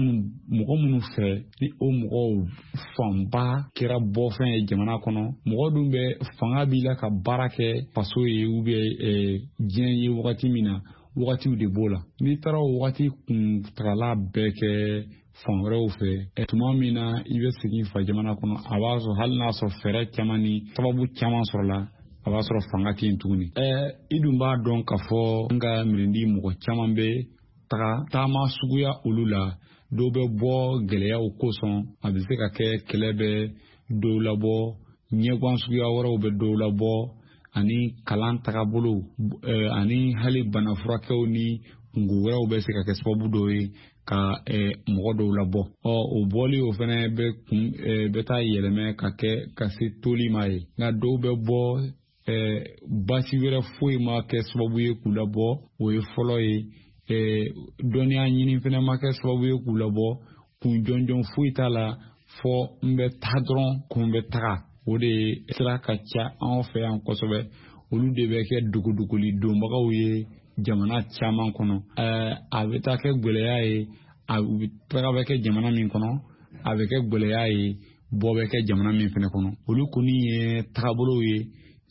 mɔgɔ minnu fɛ ni o mɔgɔw fanba kɛra bɔfɛn ye jamana kɔnɔ mɔgɔ dun bɛ fanga b'i la ka baara kɛ faso ye ou bien diɲɛ ye wagati min na wagatiw de b'o la n'i taara o wagati kuntagala bɛɛ kɛ fan wɛrɛw fɛ tuma min na I bɛ segin fa jamana kɔnɔ a b'a sɔrɔ hali n'a sɔrɔ fɛɛrɛ caman ni sababu caman sɔrɔla a b'a sɔrɔ fanga tɛ yen tuguni I dun b'a dɔn ka fɔ n ka mirindi mɔgɔ caman bɛ taama suguya olu la dɔw bɛ bɔ gɛlɛyaw kosɔn a bɛ se ka kɛ kɛlɛ bɛ dɔw labɔ ɲɛguwan suguya wɛrɛw bɛ dɔw labɔ ani kalan tagabolo ani hali bana furakɛw ni kungo wɛrɛw bɛ se ka kɛ sababu dɔw ye ka mɔgɔ dɔw labɔ o bɔli o fana bɛ taa yɛlɛmɛ ka se toli ma ye nka dɔw bɛ bɔ basi wɛrɛ foyi ma kɛ sababu ye k'u labɔ o ye fɔlɔ ye dɔnniya ɲini fana ma kɛ sababu ye k'u labɔ kun jɔnjɔn foyi t'a la fɔ n bɛ taa dɔrɔn ko n bɛ taga o de sira ka ca anw fɛ yan kosɛbɛ olu de bɛ kɛ duguduguli donbagaw ye jamana caman kɔnɔ a bɛ taa kɛ gwɛlɛya ye a bɛ taga bɛ kɛ jamana min kɔnɔ a bɛ kɛ gwɛlɛya ye bɔ bɛ kɛ jamana min fana kɔnɔ olu kɔni ye tagabolow ye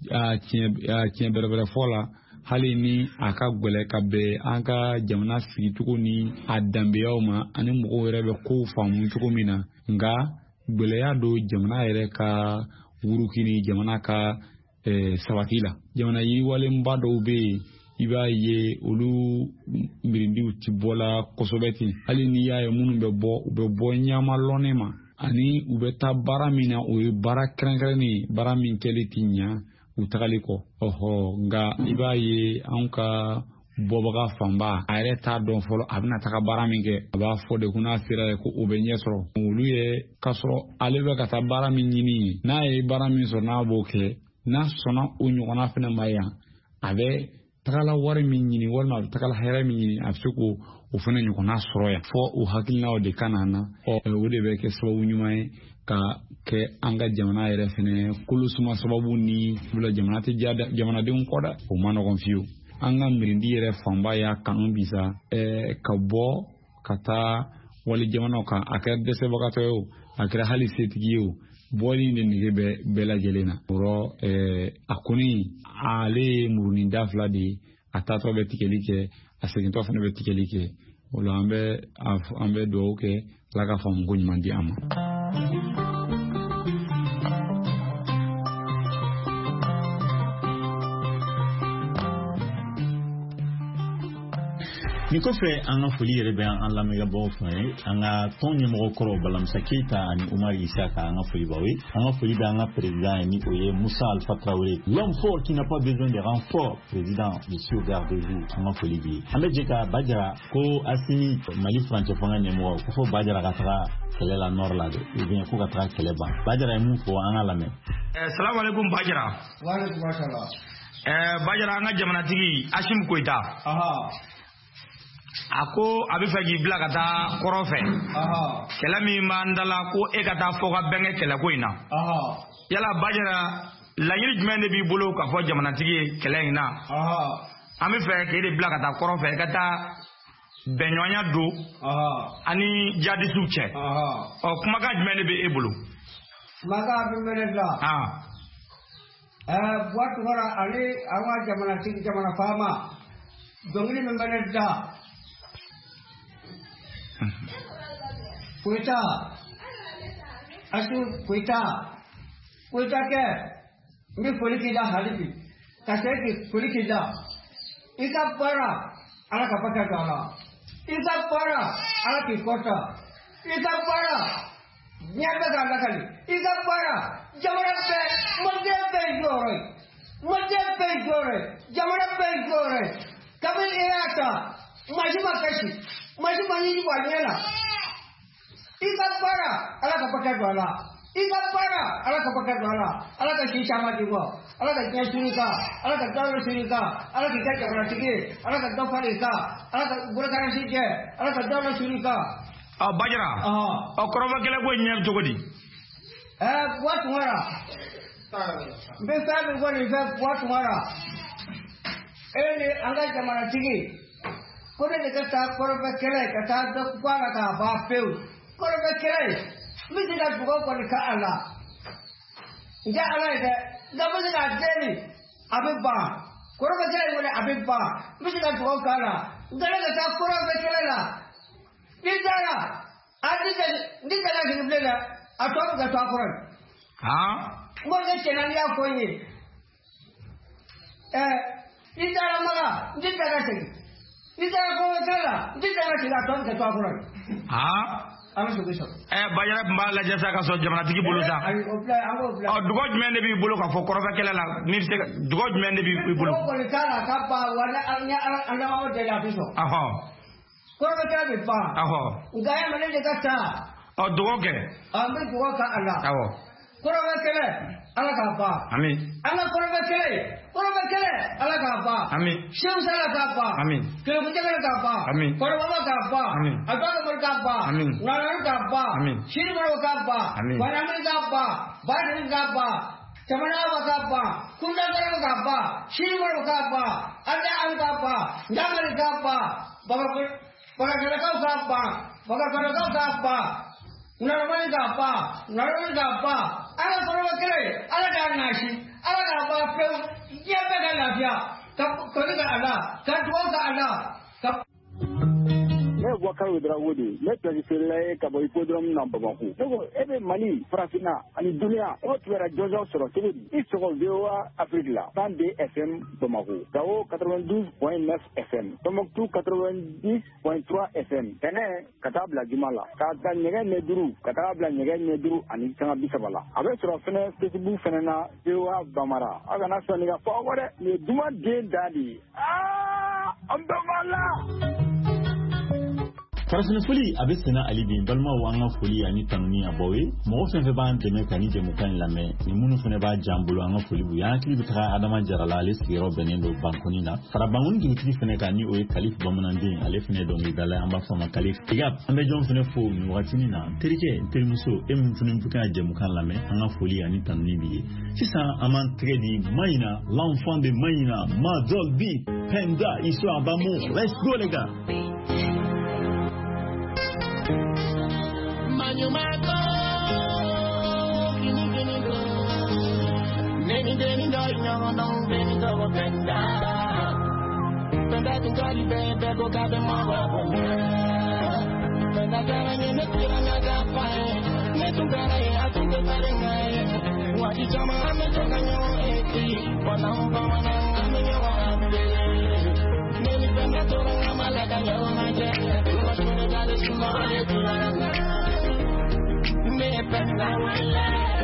tiɲɛ bɛrɛbɛrɛ fɔ la hali ni a ka gwɛlɛ ka bɛn an ka jamana sigicogo ni a danbeyaw ma ani mɔgɔw yɛrɛ bɛ kow faamu cogo min na nka gwɛlɛya don jamana yɛrɛ ka wurukini jamana ka sabati la jamana yiriwalenba dɔw bɛ yen I b'a ye olu mirindiw ti bɔla kosɛbɛ ten hali n'i y'a ye minnu bɛ bɔ u bɛ bɔ ɲamalɔnne ma ani u bɛ taa baara min na o ye baara kɛrɛnkɛrɛnnen baara min kɛli ti ɲa u tagali kɔ nka I b'a ye anw ka bɔbaga fanba a yɛrɛ t'a dɔn fɔlɔ a bɛna taga baara min kɛ a b'a fɔ de ko n'a sera ko o bɛ ɲɛ sɔrɔ olu ye k'a sɔrɔ ale bɛ ka taa baara min ɲini n'a ye baara min sɔrɔ n'a b'o kɛ n'a sɔnna o ɲɔgɔnna fana ma yan a bɛ tagala wari min ɲini walima a bɛ tagala hɛrɛ min ɲini a bɛ se k'o fana ɲɔgɔnna sɔrɔ yan fɔ o hakilinaw de ka na o de bɛ kɛ sababu ɲuman ye ka kɛ an ka jamana yɛrɛ fana kolosuma sababu ni bula jamana tɛ diya jamanadenw kɔ dɛ o ma nɔgɔn fiyewu an ka mirindi yɛrɛ fanba y'a kanu bisa ka bɔ ka taa wali jamanaw kan a kɛra dɛsɛbagatɔ ye o a kɛra hali setigi ye o bɔli de nege bɛ bɛɛ lajɛlen na o a kɔni ale ye murunin da fila de ye a taatɔ bɛ tigɛli kɛ a segintɔ fana bɛ tigɛli kɛ o la an bɛ dugawu kɛ Ala ka faamu ko ɲuman di an ma. Ni kɔfɛ an ka foli yɛrɛ bɛ an lamɛnbagaw fɛ an ka tɔn ɲɛmɔgɔ kɔrɔ Balamisa Keyita ani Umar Isaka an ka foli b'aw ye an ka foli bɛ an ka président ni o ye Musa Alpha Traoré l'homme fort qui n'a pas besoin de renfort président ici au garde-vous an ka foli bɛ an bɛ jɛ ka Bajara ko Asimi Mali furancɛ fanga ɲɛmɔgɔ ko fɔ Bajara ka taga kɛlɛ la nord la de ou bien ko ka taga kɛlɛ ban Bajara ye mun fɔ an ka lamɛn. Assalamu alaikum Bajara. Wa alaikum assalam. Bajara an ka jamanatigi Asim Koita. A ko a bɛ fɛ k'i bila ka taa kɔrɔ fɛ kɛlɛ min b'an dala ko e ka taa fɔ ka bɛnkɛ kɛlɛ ko in na yala Bajara laɲini jumɛn de b'i bolo ka fɔ jamanatigi ye kɛlɛ in na an bɛ fɛ k'e de bila ka taa kɔrɔ fɛ ka taa bɛnɲɔgɔnya don ani jadisiw cɛ kumakan jumɛn de bɛ e bolo. Kumakan bɛ mɛnɛ bila Buwatu Mara ani an ka jamanatigi jamana faama dɔnkili min bɛ ne da Koita Asu Koita kɛ n bɛ foli k'i la hali bi ka segin k'i foli k'i la i ka baara Ala ka barika don a la i ka baara Ala k'i kɔta i ka baara diɲɛ bɛɛ k'a lakali i ka baara jamana bɛɛ Maliyɛn bɛɛ ye jɔyɔrɔ ye Maliyɛn bɛɛ ye jɔyɔrɔ ye jamana bɛɛ ye jɔyɔrɔ ye kabini e y'a ta maa si ma kasi maa si ma ɲini bɔ a ɲɛ la i ka baara Ala ka barika don a la i ka baara Ala ka barika don a la Ala ka si caman di bɔ Ala ka diɲɛ suni kan Ala ka dawuro suni kan Ala k'i kɛ jamanatigi ye Ala ka dɔ fari kan Ala ka bolokanasi kɛ Ala ka dawuro suni kan. Bajara kɔrɔfɔ kɛlɛ ko ɲɛ cogo di. Buwatu Mara n bɛ fɛn min fɔ nin fɛ Buwatu Mara e ni an ka jamanatigi ko ne de ka taa kɔrɔfɔ kɛlɛ ka taa dɔ fɔ a la k'a ban pewu kɔrɔfɔ kɛlɛ n bɛ se ka dugawu kɔni kɛ a la n tɛ Ala ye dɛ nka n bɛ se k'a deli a bɛ ban kɔrɔfɔ kɛlɛ in kɔni a bɛ ban n bɛ se ka dugawu k'a la nka ne ka taa kɔrɔfɔ kɛlɛ la n'i taara n tɛ se ka segin bilen dɛ a tɔ bɛ ka to a kɔrɔ ye. N b'o kɛ cɛnna n'i y'a fɔ n ye n'i taara Maga n tɛ se ka segin n'i taara kɔrɔfɔ kɛlɛ la n tɛ se ka segin a tɔ bɛ ka to a kɔrɔ ye. Bajara tun b'a lajɛ sa ka sɔrɔ jamanatigi bolo sa dugawu jumɛn de b'i bolo ka fɔ kɔrɔfɔ kɛlɛ la dugawu jumɛn de b'i bolo. Dugawu kɔni t'a la k'a ban wa an lamɛnbagaw deli a bɛ sɔn. Kɔrɔfɔ kɛlɛ bɛ ban nka e ma ne de ka taa. Dugawu kɛ. N bɛ dugawu kɛ a la. Kɔrɔfɔ kɛlɛ Ala k'a ban. Ami. An ka kɔrɔfɔ kɛlɛ Ala k'a ban. Ami. Seku Sala k'a ban. Ami. Kɛlɛkuncɛkɛlɛ k'a ban. Ami. Kɔrɔbaba k'a ban. Ami. Adɔgɔbɔli k'a ban. Ami. Ŋanaru k'a ban. Ami. Siribaro k'a ban. Ami. Banamini k'a ban. Badiri k'a ban. Camanaba k'a ban. Kundakɛlɛ k'a ban. Siribaro k'a ban. Adaan k'a ban. Njamari k'a ban. Bagakɛlɛkaw k'a ban. Bagakɔrɔkaw k'a ban. Ŋanamani k'a ban. Ŋanamani k'a ban. An ka kɔrɔfɔ kɛlɛ Ala k'a nasi Ala k'a ban pewu diɲɛ bɛɛ ka lafiya ka kɔni kɛ a la ka dugawu kɛ a la ka. Ne ye Boubacar Ouédraogo de ye ne periférila ye ka bɔ hippodrome na Bamako ne ko e bɛ Mali farafinna ani duniya e tun bɛ jɔnjɔn sɔrɔ cogo di i sɔgɔ VOA Afrique la 102 FM Bamako Gao 92.9 FM Tombouctou 90.3 FM Tɛnɛ ka taa bila Juma la ka ta ɲɛgɛn ɲɛ duuru ka taa bila ɲɛgɛn ɲɛ duuru ani sanga 30 la a bɛ sɔrɔ fɛnɛ Facebook fɛnɛ na VOA Bamara a kana sɔn nin ka fɔ aw kɔ dɛ nin ye duman den da de ye farafina foli a bɛ sɛnɛ ali bi balimaw an ka foli ani tanuni a baw ye mɔgɔ fɛn fɛn b'an dɛmɛ ka ni jɛmukan in lamɛn ni minnu fɛnɛ b'a jan bolo an ka foli b'u ye an hakili bɛ taga Adama Jarala ale sigiyɔrɔ bɛnnen don Bankɔni na Farabankɔni dugutigi fɛnɛ kan ni o ye Kalif Bamananden ale fɛnɛ dɔnkilidala an b'a fɔ a ma Kalif Tigab an bɛ jɔn fɛnɛ fo nin wagatinin na terikɛ terimuso e min fɛnɛ bɛ ka jɛmukan lamɛn an ka foli ani tanuni b'i ye sisan an b'an tɛgɛ di Mayina l'enfant de Mayina Madolbi Penda histoire d'amour let's go les gars. You might go, Neni deni doi no beni go Penda. Penda tinggali bebe go gabe mawa. Penda gara ni tira na gapa. Ne tungara ya tunge parenga. Wadi chama ame toka nyo eti. Wana umba wana ame nyo ame. Neni penda tora ngamala kanyo maje. Washune gale suma eti. Penda wala,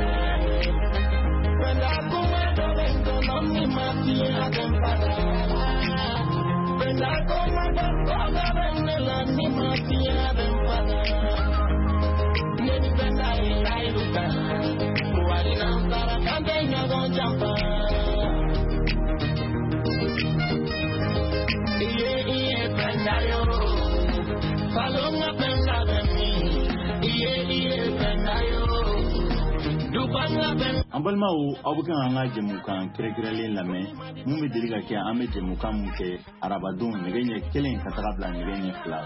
penda kuma dolengo no mi mati agempada. Penda kuma dolengo la mi mati agempada. Neni penda ilai luka, wali nambara kande nyago jampa. Iye penda yo, palonga penda bemi. Iye penda yo. An balimaw aw bɛ kan an ka jɛmukan kɛrɛnkɛrɛnlen lamɛn mun bɛ deli ka kɛ an bɛ jɛmukan mun kɛ arabadenw nɛgɛ ɲɛ 1 ka taga bila nɛgɛ ɲɛ 2 la.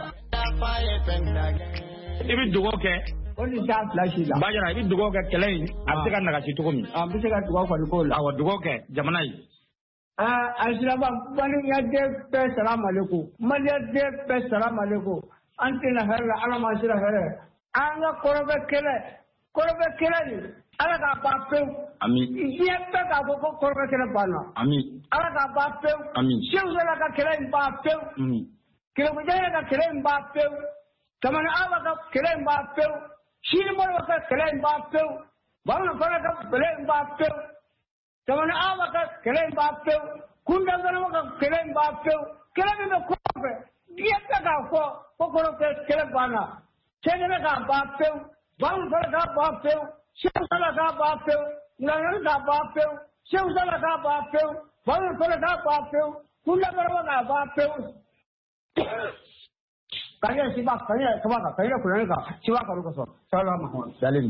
I bɛ dugawu kɛ o ni taa filasi la Bajara i bɛ dugawu kɛ kɛlɛ in a bɛ se ka nagasi cogo min a bɛ se ka dugawu kɔni k'o la awɔ dugawu kɛ jamana ye Alsiraba Maliyɛden bɛɛ salamu aleykum Maliyɛden bɛɛ salamu aleykum an tɛna hɛrɛ la Ala ma sira hɛrɛ an ka kɔrɔbɛ kɛlɛ ni Ala ka ban pewu. Ami. Diɲɛ bɛɛ k'a fɔ ko kɔrɔbɛ kɛlɛ banna. Ami. Ala ka ban pewu. Ami. Seku Sala ka kɛlɛ in ban pewu. Kɛlɛbujɛɲɛ ka kɛlɛ in ban pewu. Kamana Aba ka kɛlɛ in ban pewu. Sini Modibo ka kɛlɛ in ban pewu. Bamanan fana ka kɛlɛ in ban pewu. Kamana Aba ka kɛlɛ in ban pewu. Kunda Ganama ka kɛlɛ in ban pewu. Kɛlɛ min bɛ kɔfɛ diɲɛ bɛɛ k'a fɔ ko kɔrɔbɛ kɛlɛ banna. Sɛnɛ k'a ban pewu. Bamanan fana k'a ban pewu. Seku Sala k'a ban pewu, Ŋaniŋani k'a ban pewu, Seku Sala k'a ban pewu, Bamanan fana k'a ban pewu, Kunda Garaba k'a ban pewu. Kaɲɛ siba kaɲɛ kunnani kan siba kanu kosɔn salama salim.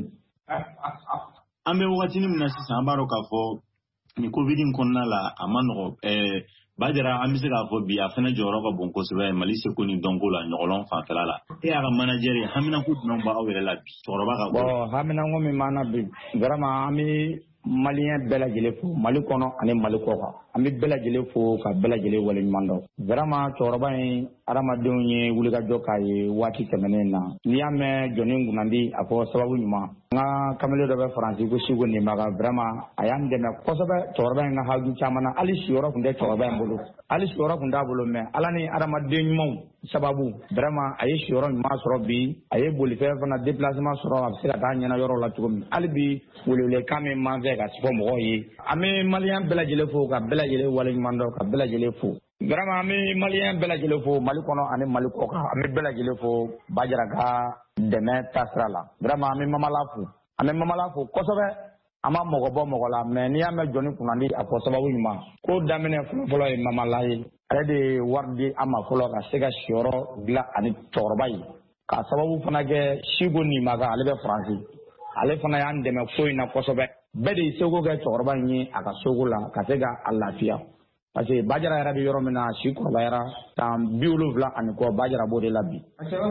An bɛ wagatinin min na sisan an b'a dɔn k'a fɔ ni Covid in kɔnɔna la a ma nɔgɔ Bajara an bɛ se k'a fɔ bi a fana jɔyɔrɔ ka bon kosɛbɛ Mali seko ni dɔnko la ɲɔgɔlɔn fanfɛla la e y'a ka manager ye haminako jumɛn b'aw yɛrɛ la bi cɛkɔrɔba ka bon haminako min b'an na bi vraiment an bɛ Maliyɛn bɛɛ lajɛlen fo Mali kɔnɔ ani Mali kɔ kan an bɛ bɛɛ lajɛlen fo ka bɛɛ lajɛlen waleɲuman dɔn vraiment cɛkɔrɔba in adamadenw ye wulikajɔ k'a ye waati tɛmɛnen na n'i y'a mɛn jɔnni kunnandi a fɔ sababu ɲuman n ka kamalen dɔ bɛ Faransi ko Siko Nimaga vraiment a y'an dɛmɛ kosɛbɛ cɛkɔrɔba in ka haju caman na hali siyɔrɔ tun tɛ cɛkɔrɔba in bolo hali siyɔrɔ tun t'a bolo mais Ala ni adamaden ɲumanw sababu vraiment a ye siyɔrɔ ɲuman sɔrɔ bi a ye bolifɛn fana déplacement sɔrɔ a bɛ se ka taa ɲɛna yɔrɔ la cogo min hali bi welewelekan min m'an fɛ ka fɔ mɔgɔw ye an bɛ Maliyɛn bɛɛ lajɛlen fo ka bɛɛ lajɛlen waleɲuman dɔn ka bɛɛ lajɛlen fo vraiment an bɛ Maliyɛn bɛɛ lajɛlen fo Mali kɔnɔ ani Mali kɔ kan an bɛ bɛɛ lajɛlen fo Bajara ka dɛmɛ taasira la vraiment an bɛ Mamala fo kosɛbɛ an ma mɔgɔ bɔ mɔgɔ la mais n'i y'a mɛn jɔnni kunnandi a fɔ sababu ɲuman ko daminɛ fɔlɔ ye Mamala ye ale de ye wari di an ma fɔlɔ ka se ka siyɔrɔ dilan ani cɛkɔrɔba ye ka sababu fana kɛ Siko Nimaga ale bɛ Faransi ale fana y'an dɛmɛ ko in na kosɛbɛ bɛɛ de ye seko kɛ cɛkɔrɔba in ye a ka soko la ka se ka a lafiya parce que Bajara yɛrɛ bɛ yɔrɔ min na si kɔrɔbayara san 70 ani kɔ Bajara b'o de la bi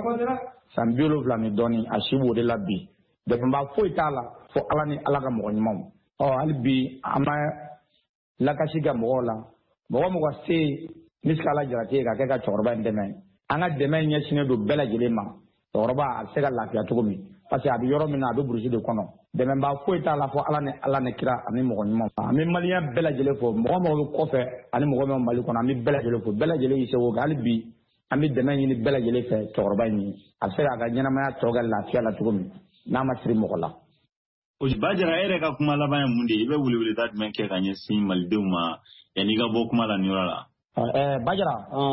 san 70 ni dɔɔni a si b'o de la bi dɛmɛba foyi t'a la fo Ala ni Ala ka mɔgɔ ɲumanw hali bi an ma lakasi kɛ mɔgɔw la mɔgɔ se ni se Ala Jarate ka kɛ ka cɛkɔrɔba in dɛmɛ an ka dɛmɛ ɲɛsinnen don bɛɛ lajɛlen ma cɛkɔrɔba a bɛ se ka lafiya cogo min parce que a bɛ yɔrɔ min na a bɛ burusi de kɔnɔ dɛmɛba foyi t'a la fo Ala ni kira ani mɔgɔ ɲumanw an bɛ Maliyɛn bɛɛ lajɛlen fo mɔgɔ bɛ kɔfɛ ani mɔgɔ min bɛ Mali kɔnɔ an bɛ bɛɛ lajɛlen fo bɛɛ lajɛlen y'i seko kɛ hali bi an bɛ dɛmɛ ɲini bɛɛ lajɛlen fɛ cɛkɔrɔba in ye a bɛ se k'a ka ɲɛnamaya tɔ kɛ lafiya la cogo min n'a ma siri mɔgɔ la. Bajara e yɛrɛ ka kuma laban ye mun de ye i bɛ weleweleda jumɛn kɛ ka ɲɛsin malidenw ma yanni i ka bɔ kuma la nin yɔrɔ la. Bajara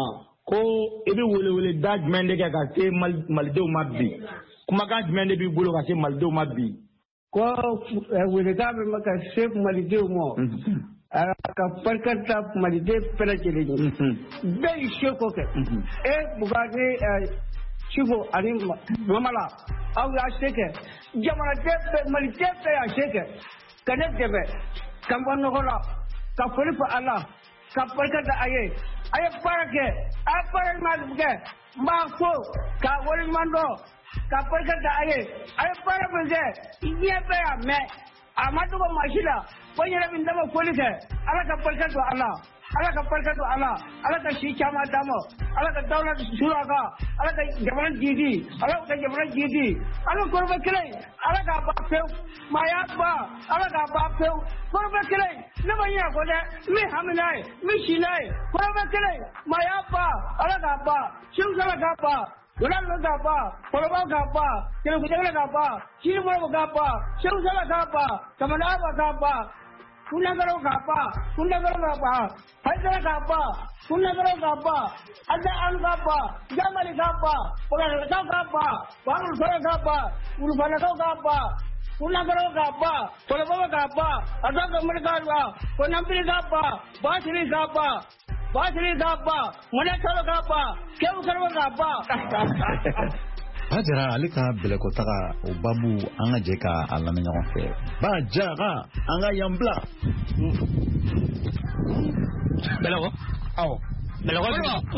ko ibi wele da jumɛn de kɛ ka se malidenw ma bi kumakan jumɛn de b'i bolo ka se malidenw ma bi ko welekan bɛ ma ka se malidenw ma ka barikata maliden bɛɛ lajɛlen ye bɛɛ y'i seko kɛ Bugani Siko ani Mamala aw y'a se kɛ jamanaden bɛɛ maliden bɛɛ y'a se kɛ ka ne dɛmɛ ka bɔ nɔgɔ la ka foli fɔ Ala ka barikada a ye baara kɛ a ye baara ɲuman kɛ n b'a fo ka waleɲuman dɔn ka barikada a ye baara min kɛ diɲɛ bɛɛ y'a mɛn a ma dogo maa si la ko n yɛrɛ bɛ n dama foli kɛ Ala ka barika don a la Ala ka barika don a la Ala ka si caman d'a ma Ala ka dawla sura kan Ala ka jamana jidi Ala ka jamana jidi Ala kɔrɔbɛ kelen Ala ka ba pewu maaya ba Ala ka ba pewu kɔrɔbɛ kelen ne ma ɲɛ ko dɛ min hamina ye min sina ye kɔrɔbɛ kelen maaya ba Ala ka ba Seku Sala ka ba Wulalu ka ba kɔrɔbaw ka ba Kɛlɛkucɛkɛlɛ ka ba Kirimɔrɔw ka ba Seku Sala ka ba Kamanaba ka ba Kunagaro ka ba Haidara ka ba Kunagaro ka ba Ada Anu ka ba Jamali ka ba Pagala ka ba Baru Sora ka ba Urufana ka ba Kunagaro ka ba Kolobawa ka ba Ada Kamari ka ba Konampiri ka ba Basiri ka ba Mana Solo ka ba Kewu Solo ka ba Bajara ale ka bɛlɛko taga o babu an ka jɛ ka a lamɛn ɲɔgɔn fɛ Bajara an ka yan bila bɛlɛko awɔ bɛlɛko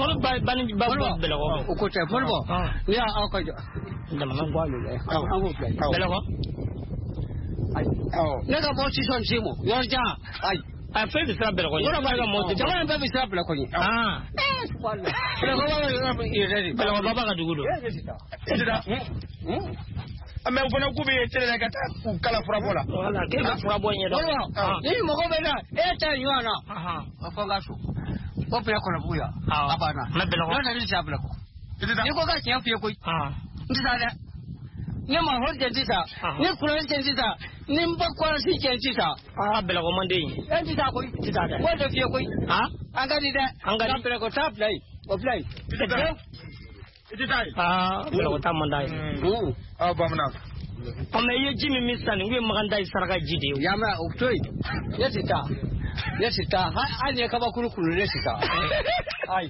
o ko tɛ fɔlɔ ni y'a aw ka jamana bɔ ale la an k'o filɛ bɛlɛko ne ka bɔ sisan si mo yɔrɔ jan ayi a fɛn bɛ siran bɛlɛko ɲɛ yɔrɔ b'a ka mɔ jamana bɛɛ bɛ siran bɛlɛko ɲɛ bɛlɛko baba ka dugu don mais o fana k'u bɛ tɛrɛ ka taa u kala furabɔ la wala k'e ka furabɔ ɲɛ dɔn ni mɔgɔ bɛ na e tɛ ɲɔgɔn na a fɔ n ka so ko bɛlɛ kɔnɔ b'u yan a banna mɛ bɛlɛko n'o tɛ ne tɛ se a bɛlɛko ni ko ka tiɲɛ f'i ye koyi n tɛ taa dɛ ni ma hɔn cɛ sisan ni kuran cɛ sisan ni n ba kɔrɔsi cɛ sisan bɛlɛko man di e tɛ taa koyi tɛ taa dɛ o tɛ f'i ye koyi an ka di dɛ an ka bɛlɛko taa fila ye o fila ye iti tai bɛlɛko taa man d'a ye bamanan mais i ye ji min sisan nin ko ye makan da ye saraka ji de ye ya mɛ o to yen ne tɛ taa hali ni kabakuru kuru ne tɛ taa ayi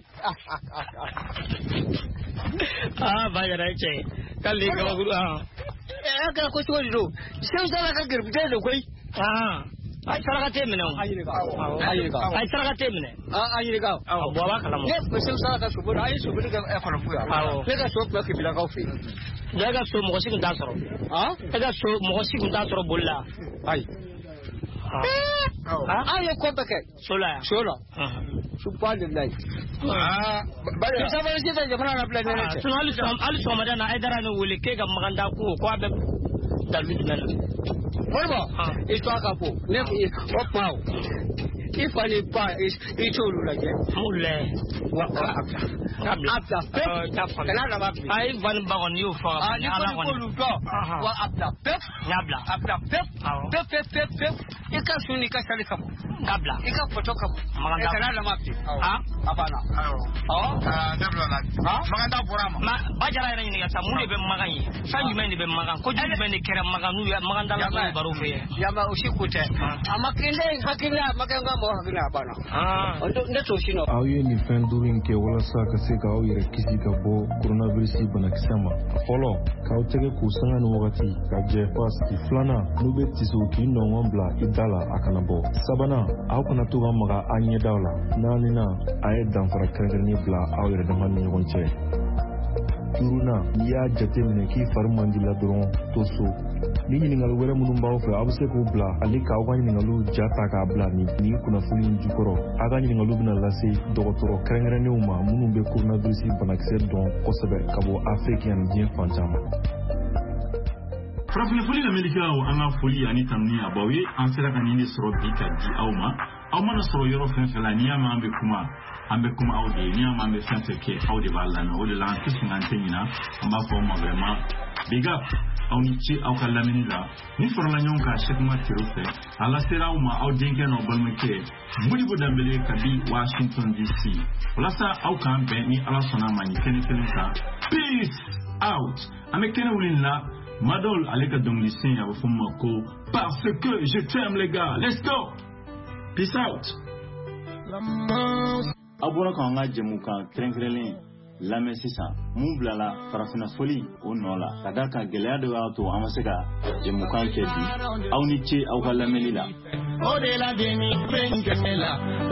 Bajara ye cɛ ye k'ale ye kabakuru e kɛra ko cogo di don Seku Sala ka gɛrɛbutɛ de koyi a ye saraka tɛ minɛ o a ye saraka tɛ minɛ a yirika a bɔ a b'a kalama ne Seku Sala ka sobo a ye soboli kɛ kɔnɔfu yan ne ka so tun bɛ Kibilakaw fɛ yen e ka so mɔgɔ si tun t'a sɔrɔ e ka so mɔgɔ si tun t'a sɔrɔ boli la ayi an ye ko bɛɛ kɛ so la yan so la subhanallahi ni sabali si tɛ jamana na bila ne cɛ hali sɔgɔmada na a dara ne wele k'e ka makan da ko a bɛ dalu jumɛn na Moribo i to aka ko ne o pa o i fa ni pa i t'olu lajɛ mulɛ wa abda kana na ba bi ai van bagon y'o faga ni ala kɔni ni ko wa abda pep yabla abda pep i ka suni ka sali kabo abla i ka foto kabo maganda kana na ma bi abana dabla la maganda borama Bajara yɛrɛ ɲininka sa mun de bɛ magan ye fɛn jumɛn de bɛ magan ko jumɛn de kɛra magan n'u ye magan dala ko baro fɛ yaba o si ko tɛ a ma kinde hakilila magan ka mɔgɔ hakilila a banna ne t'o si nɔ aw ye nin fɛn duuru in kɛ walasa ka se ka aw yɛrɛ kisi ka bɔ coronavirus banakisɛ ma a fɔlɔ k'aw tɛgɛ k'u sanga ni wagati ka jɛ pasi filanan n'u bɛ tisiw k'i nɔngɔn bila i da la a kana bɔ sabanan aw kana to ka maga a ɲɛdaw la naaninan a ye danfara kɛrɛnkɛrɛnnen bila aw yɛrɛ dama ni ɲɔgɔn cɛ duurunan n'i y'a jate minɛ k'i fari man di la dɔrɔn to so ni ɲininkali wɛrɛ minnu b'aw fɛ aw bɛ se k'u bila ale k'aw ka ɲininkaliw ja ta k'a bila nin kunnafoni in jukɔrɔ aw ka ɲininkaliw bɛna lase dɔgɔtɔrɔ kɛrɛnkɛrɛnnenw ma minnu bɛ coronavirus banakisɛ dɔn kosɛbɛ ka bɔ Afiriki ani diɲɛ fan caman. Farafinfoli lamɛnnikɛlaw an ka foli ani tanuni a b'aw ye an sera ka nin de sɔrɔ bi ka di aw ma aw mana sɔrɔ yɔrɔ fɛn fɛn la n'i y'a mɛn an bɛ kuma aw de ye n'i y'a mɛn an bɛ fɛn fɛn kɛ aw de b'a lamɛn o de la an tɛ sɔn an tɛ ɲina an b'a fɔ aw ma vraiment big up aw ni ci aw ka lamini la ni farala ɲɔgɔn ka Cheikh Oumar Tiro fɛ a lasera aw ma aw denkɛ n'aw balimakɛ Modibo Dembele kabi Washington DC walasa aw k'an bɛn ni Ala sɔnna ma ni kɛnɛ kelen kan peace out an bɛ kɛnɛ wuli la Madol ale ka dɔnkilisen a bɛ fɔ ma ko parce que je t'aime les gars let's go peace out aw bɔra k'an ka jɛmukan kɛrɛnkɛrɛnlen lamɛn sisan mun bilala farafina foli o nɔ la ka da kan gɛlɛya dɔ y'a to an ma se ka jɛmukan kɛ bi aw ni ce aw ka lamɛnni la o de la deni fɛn kɛmɛ la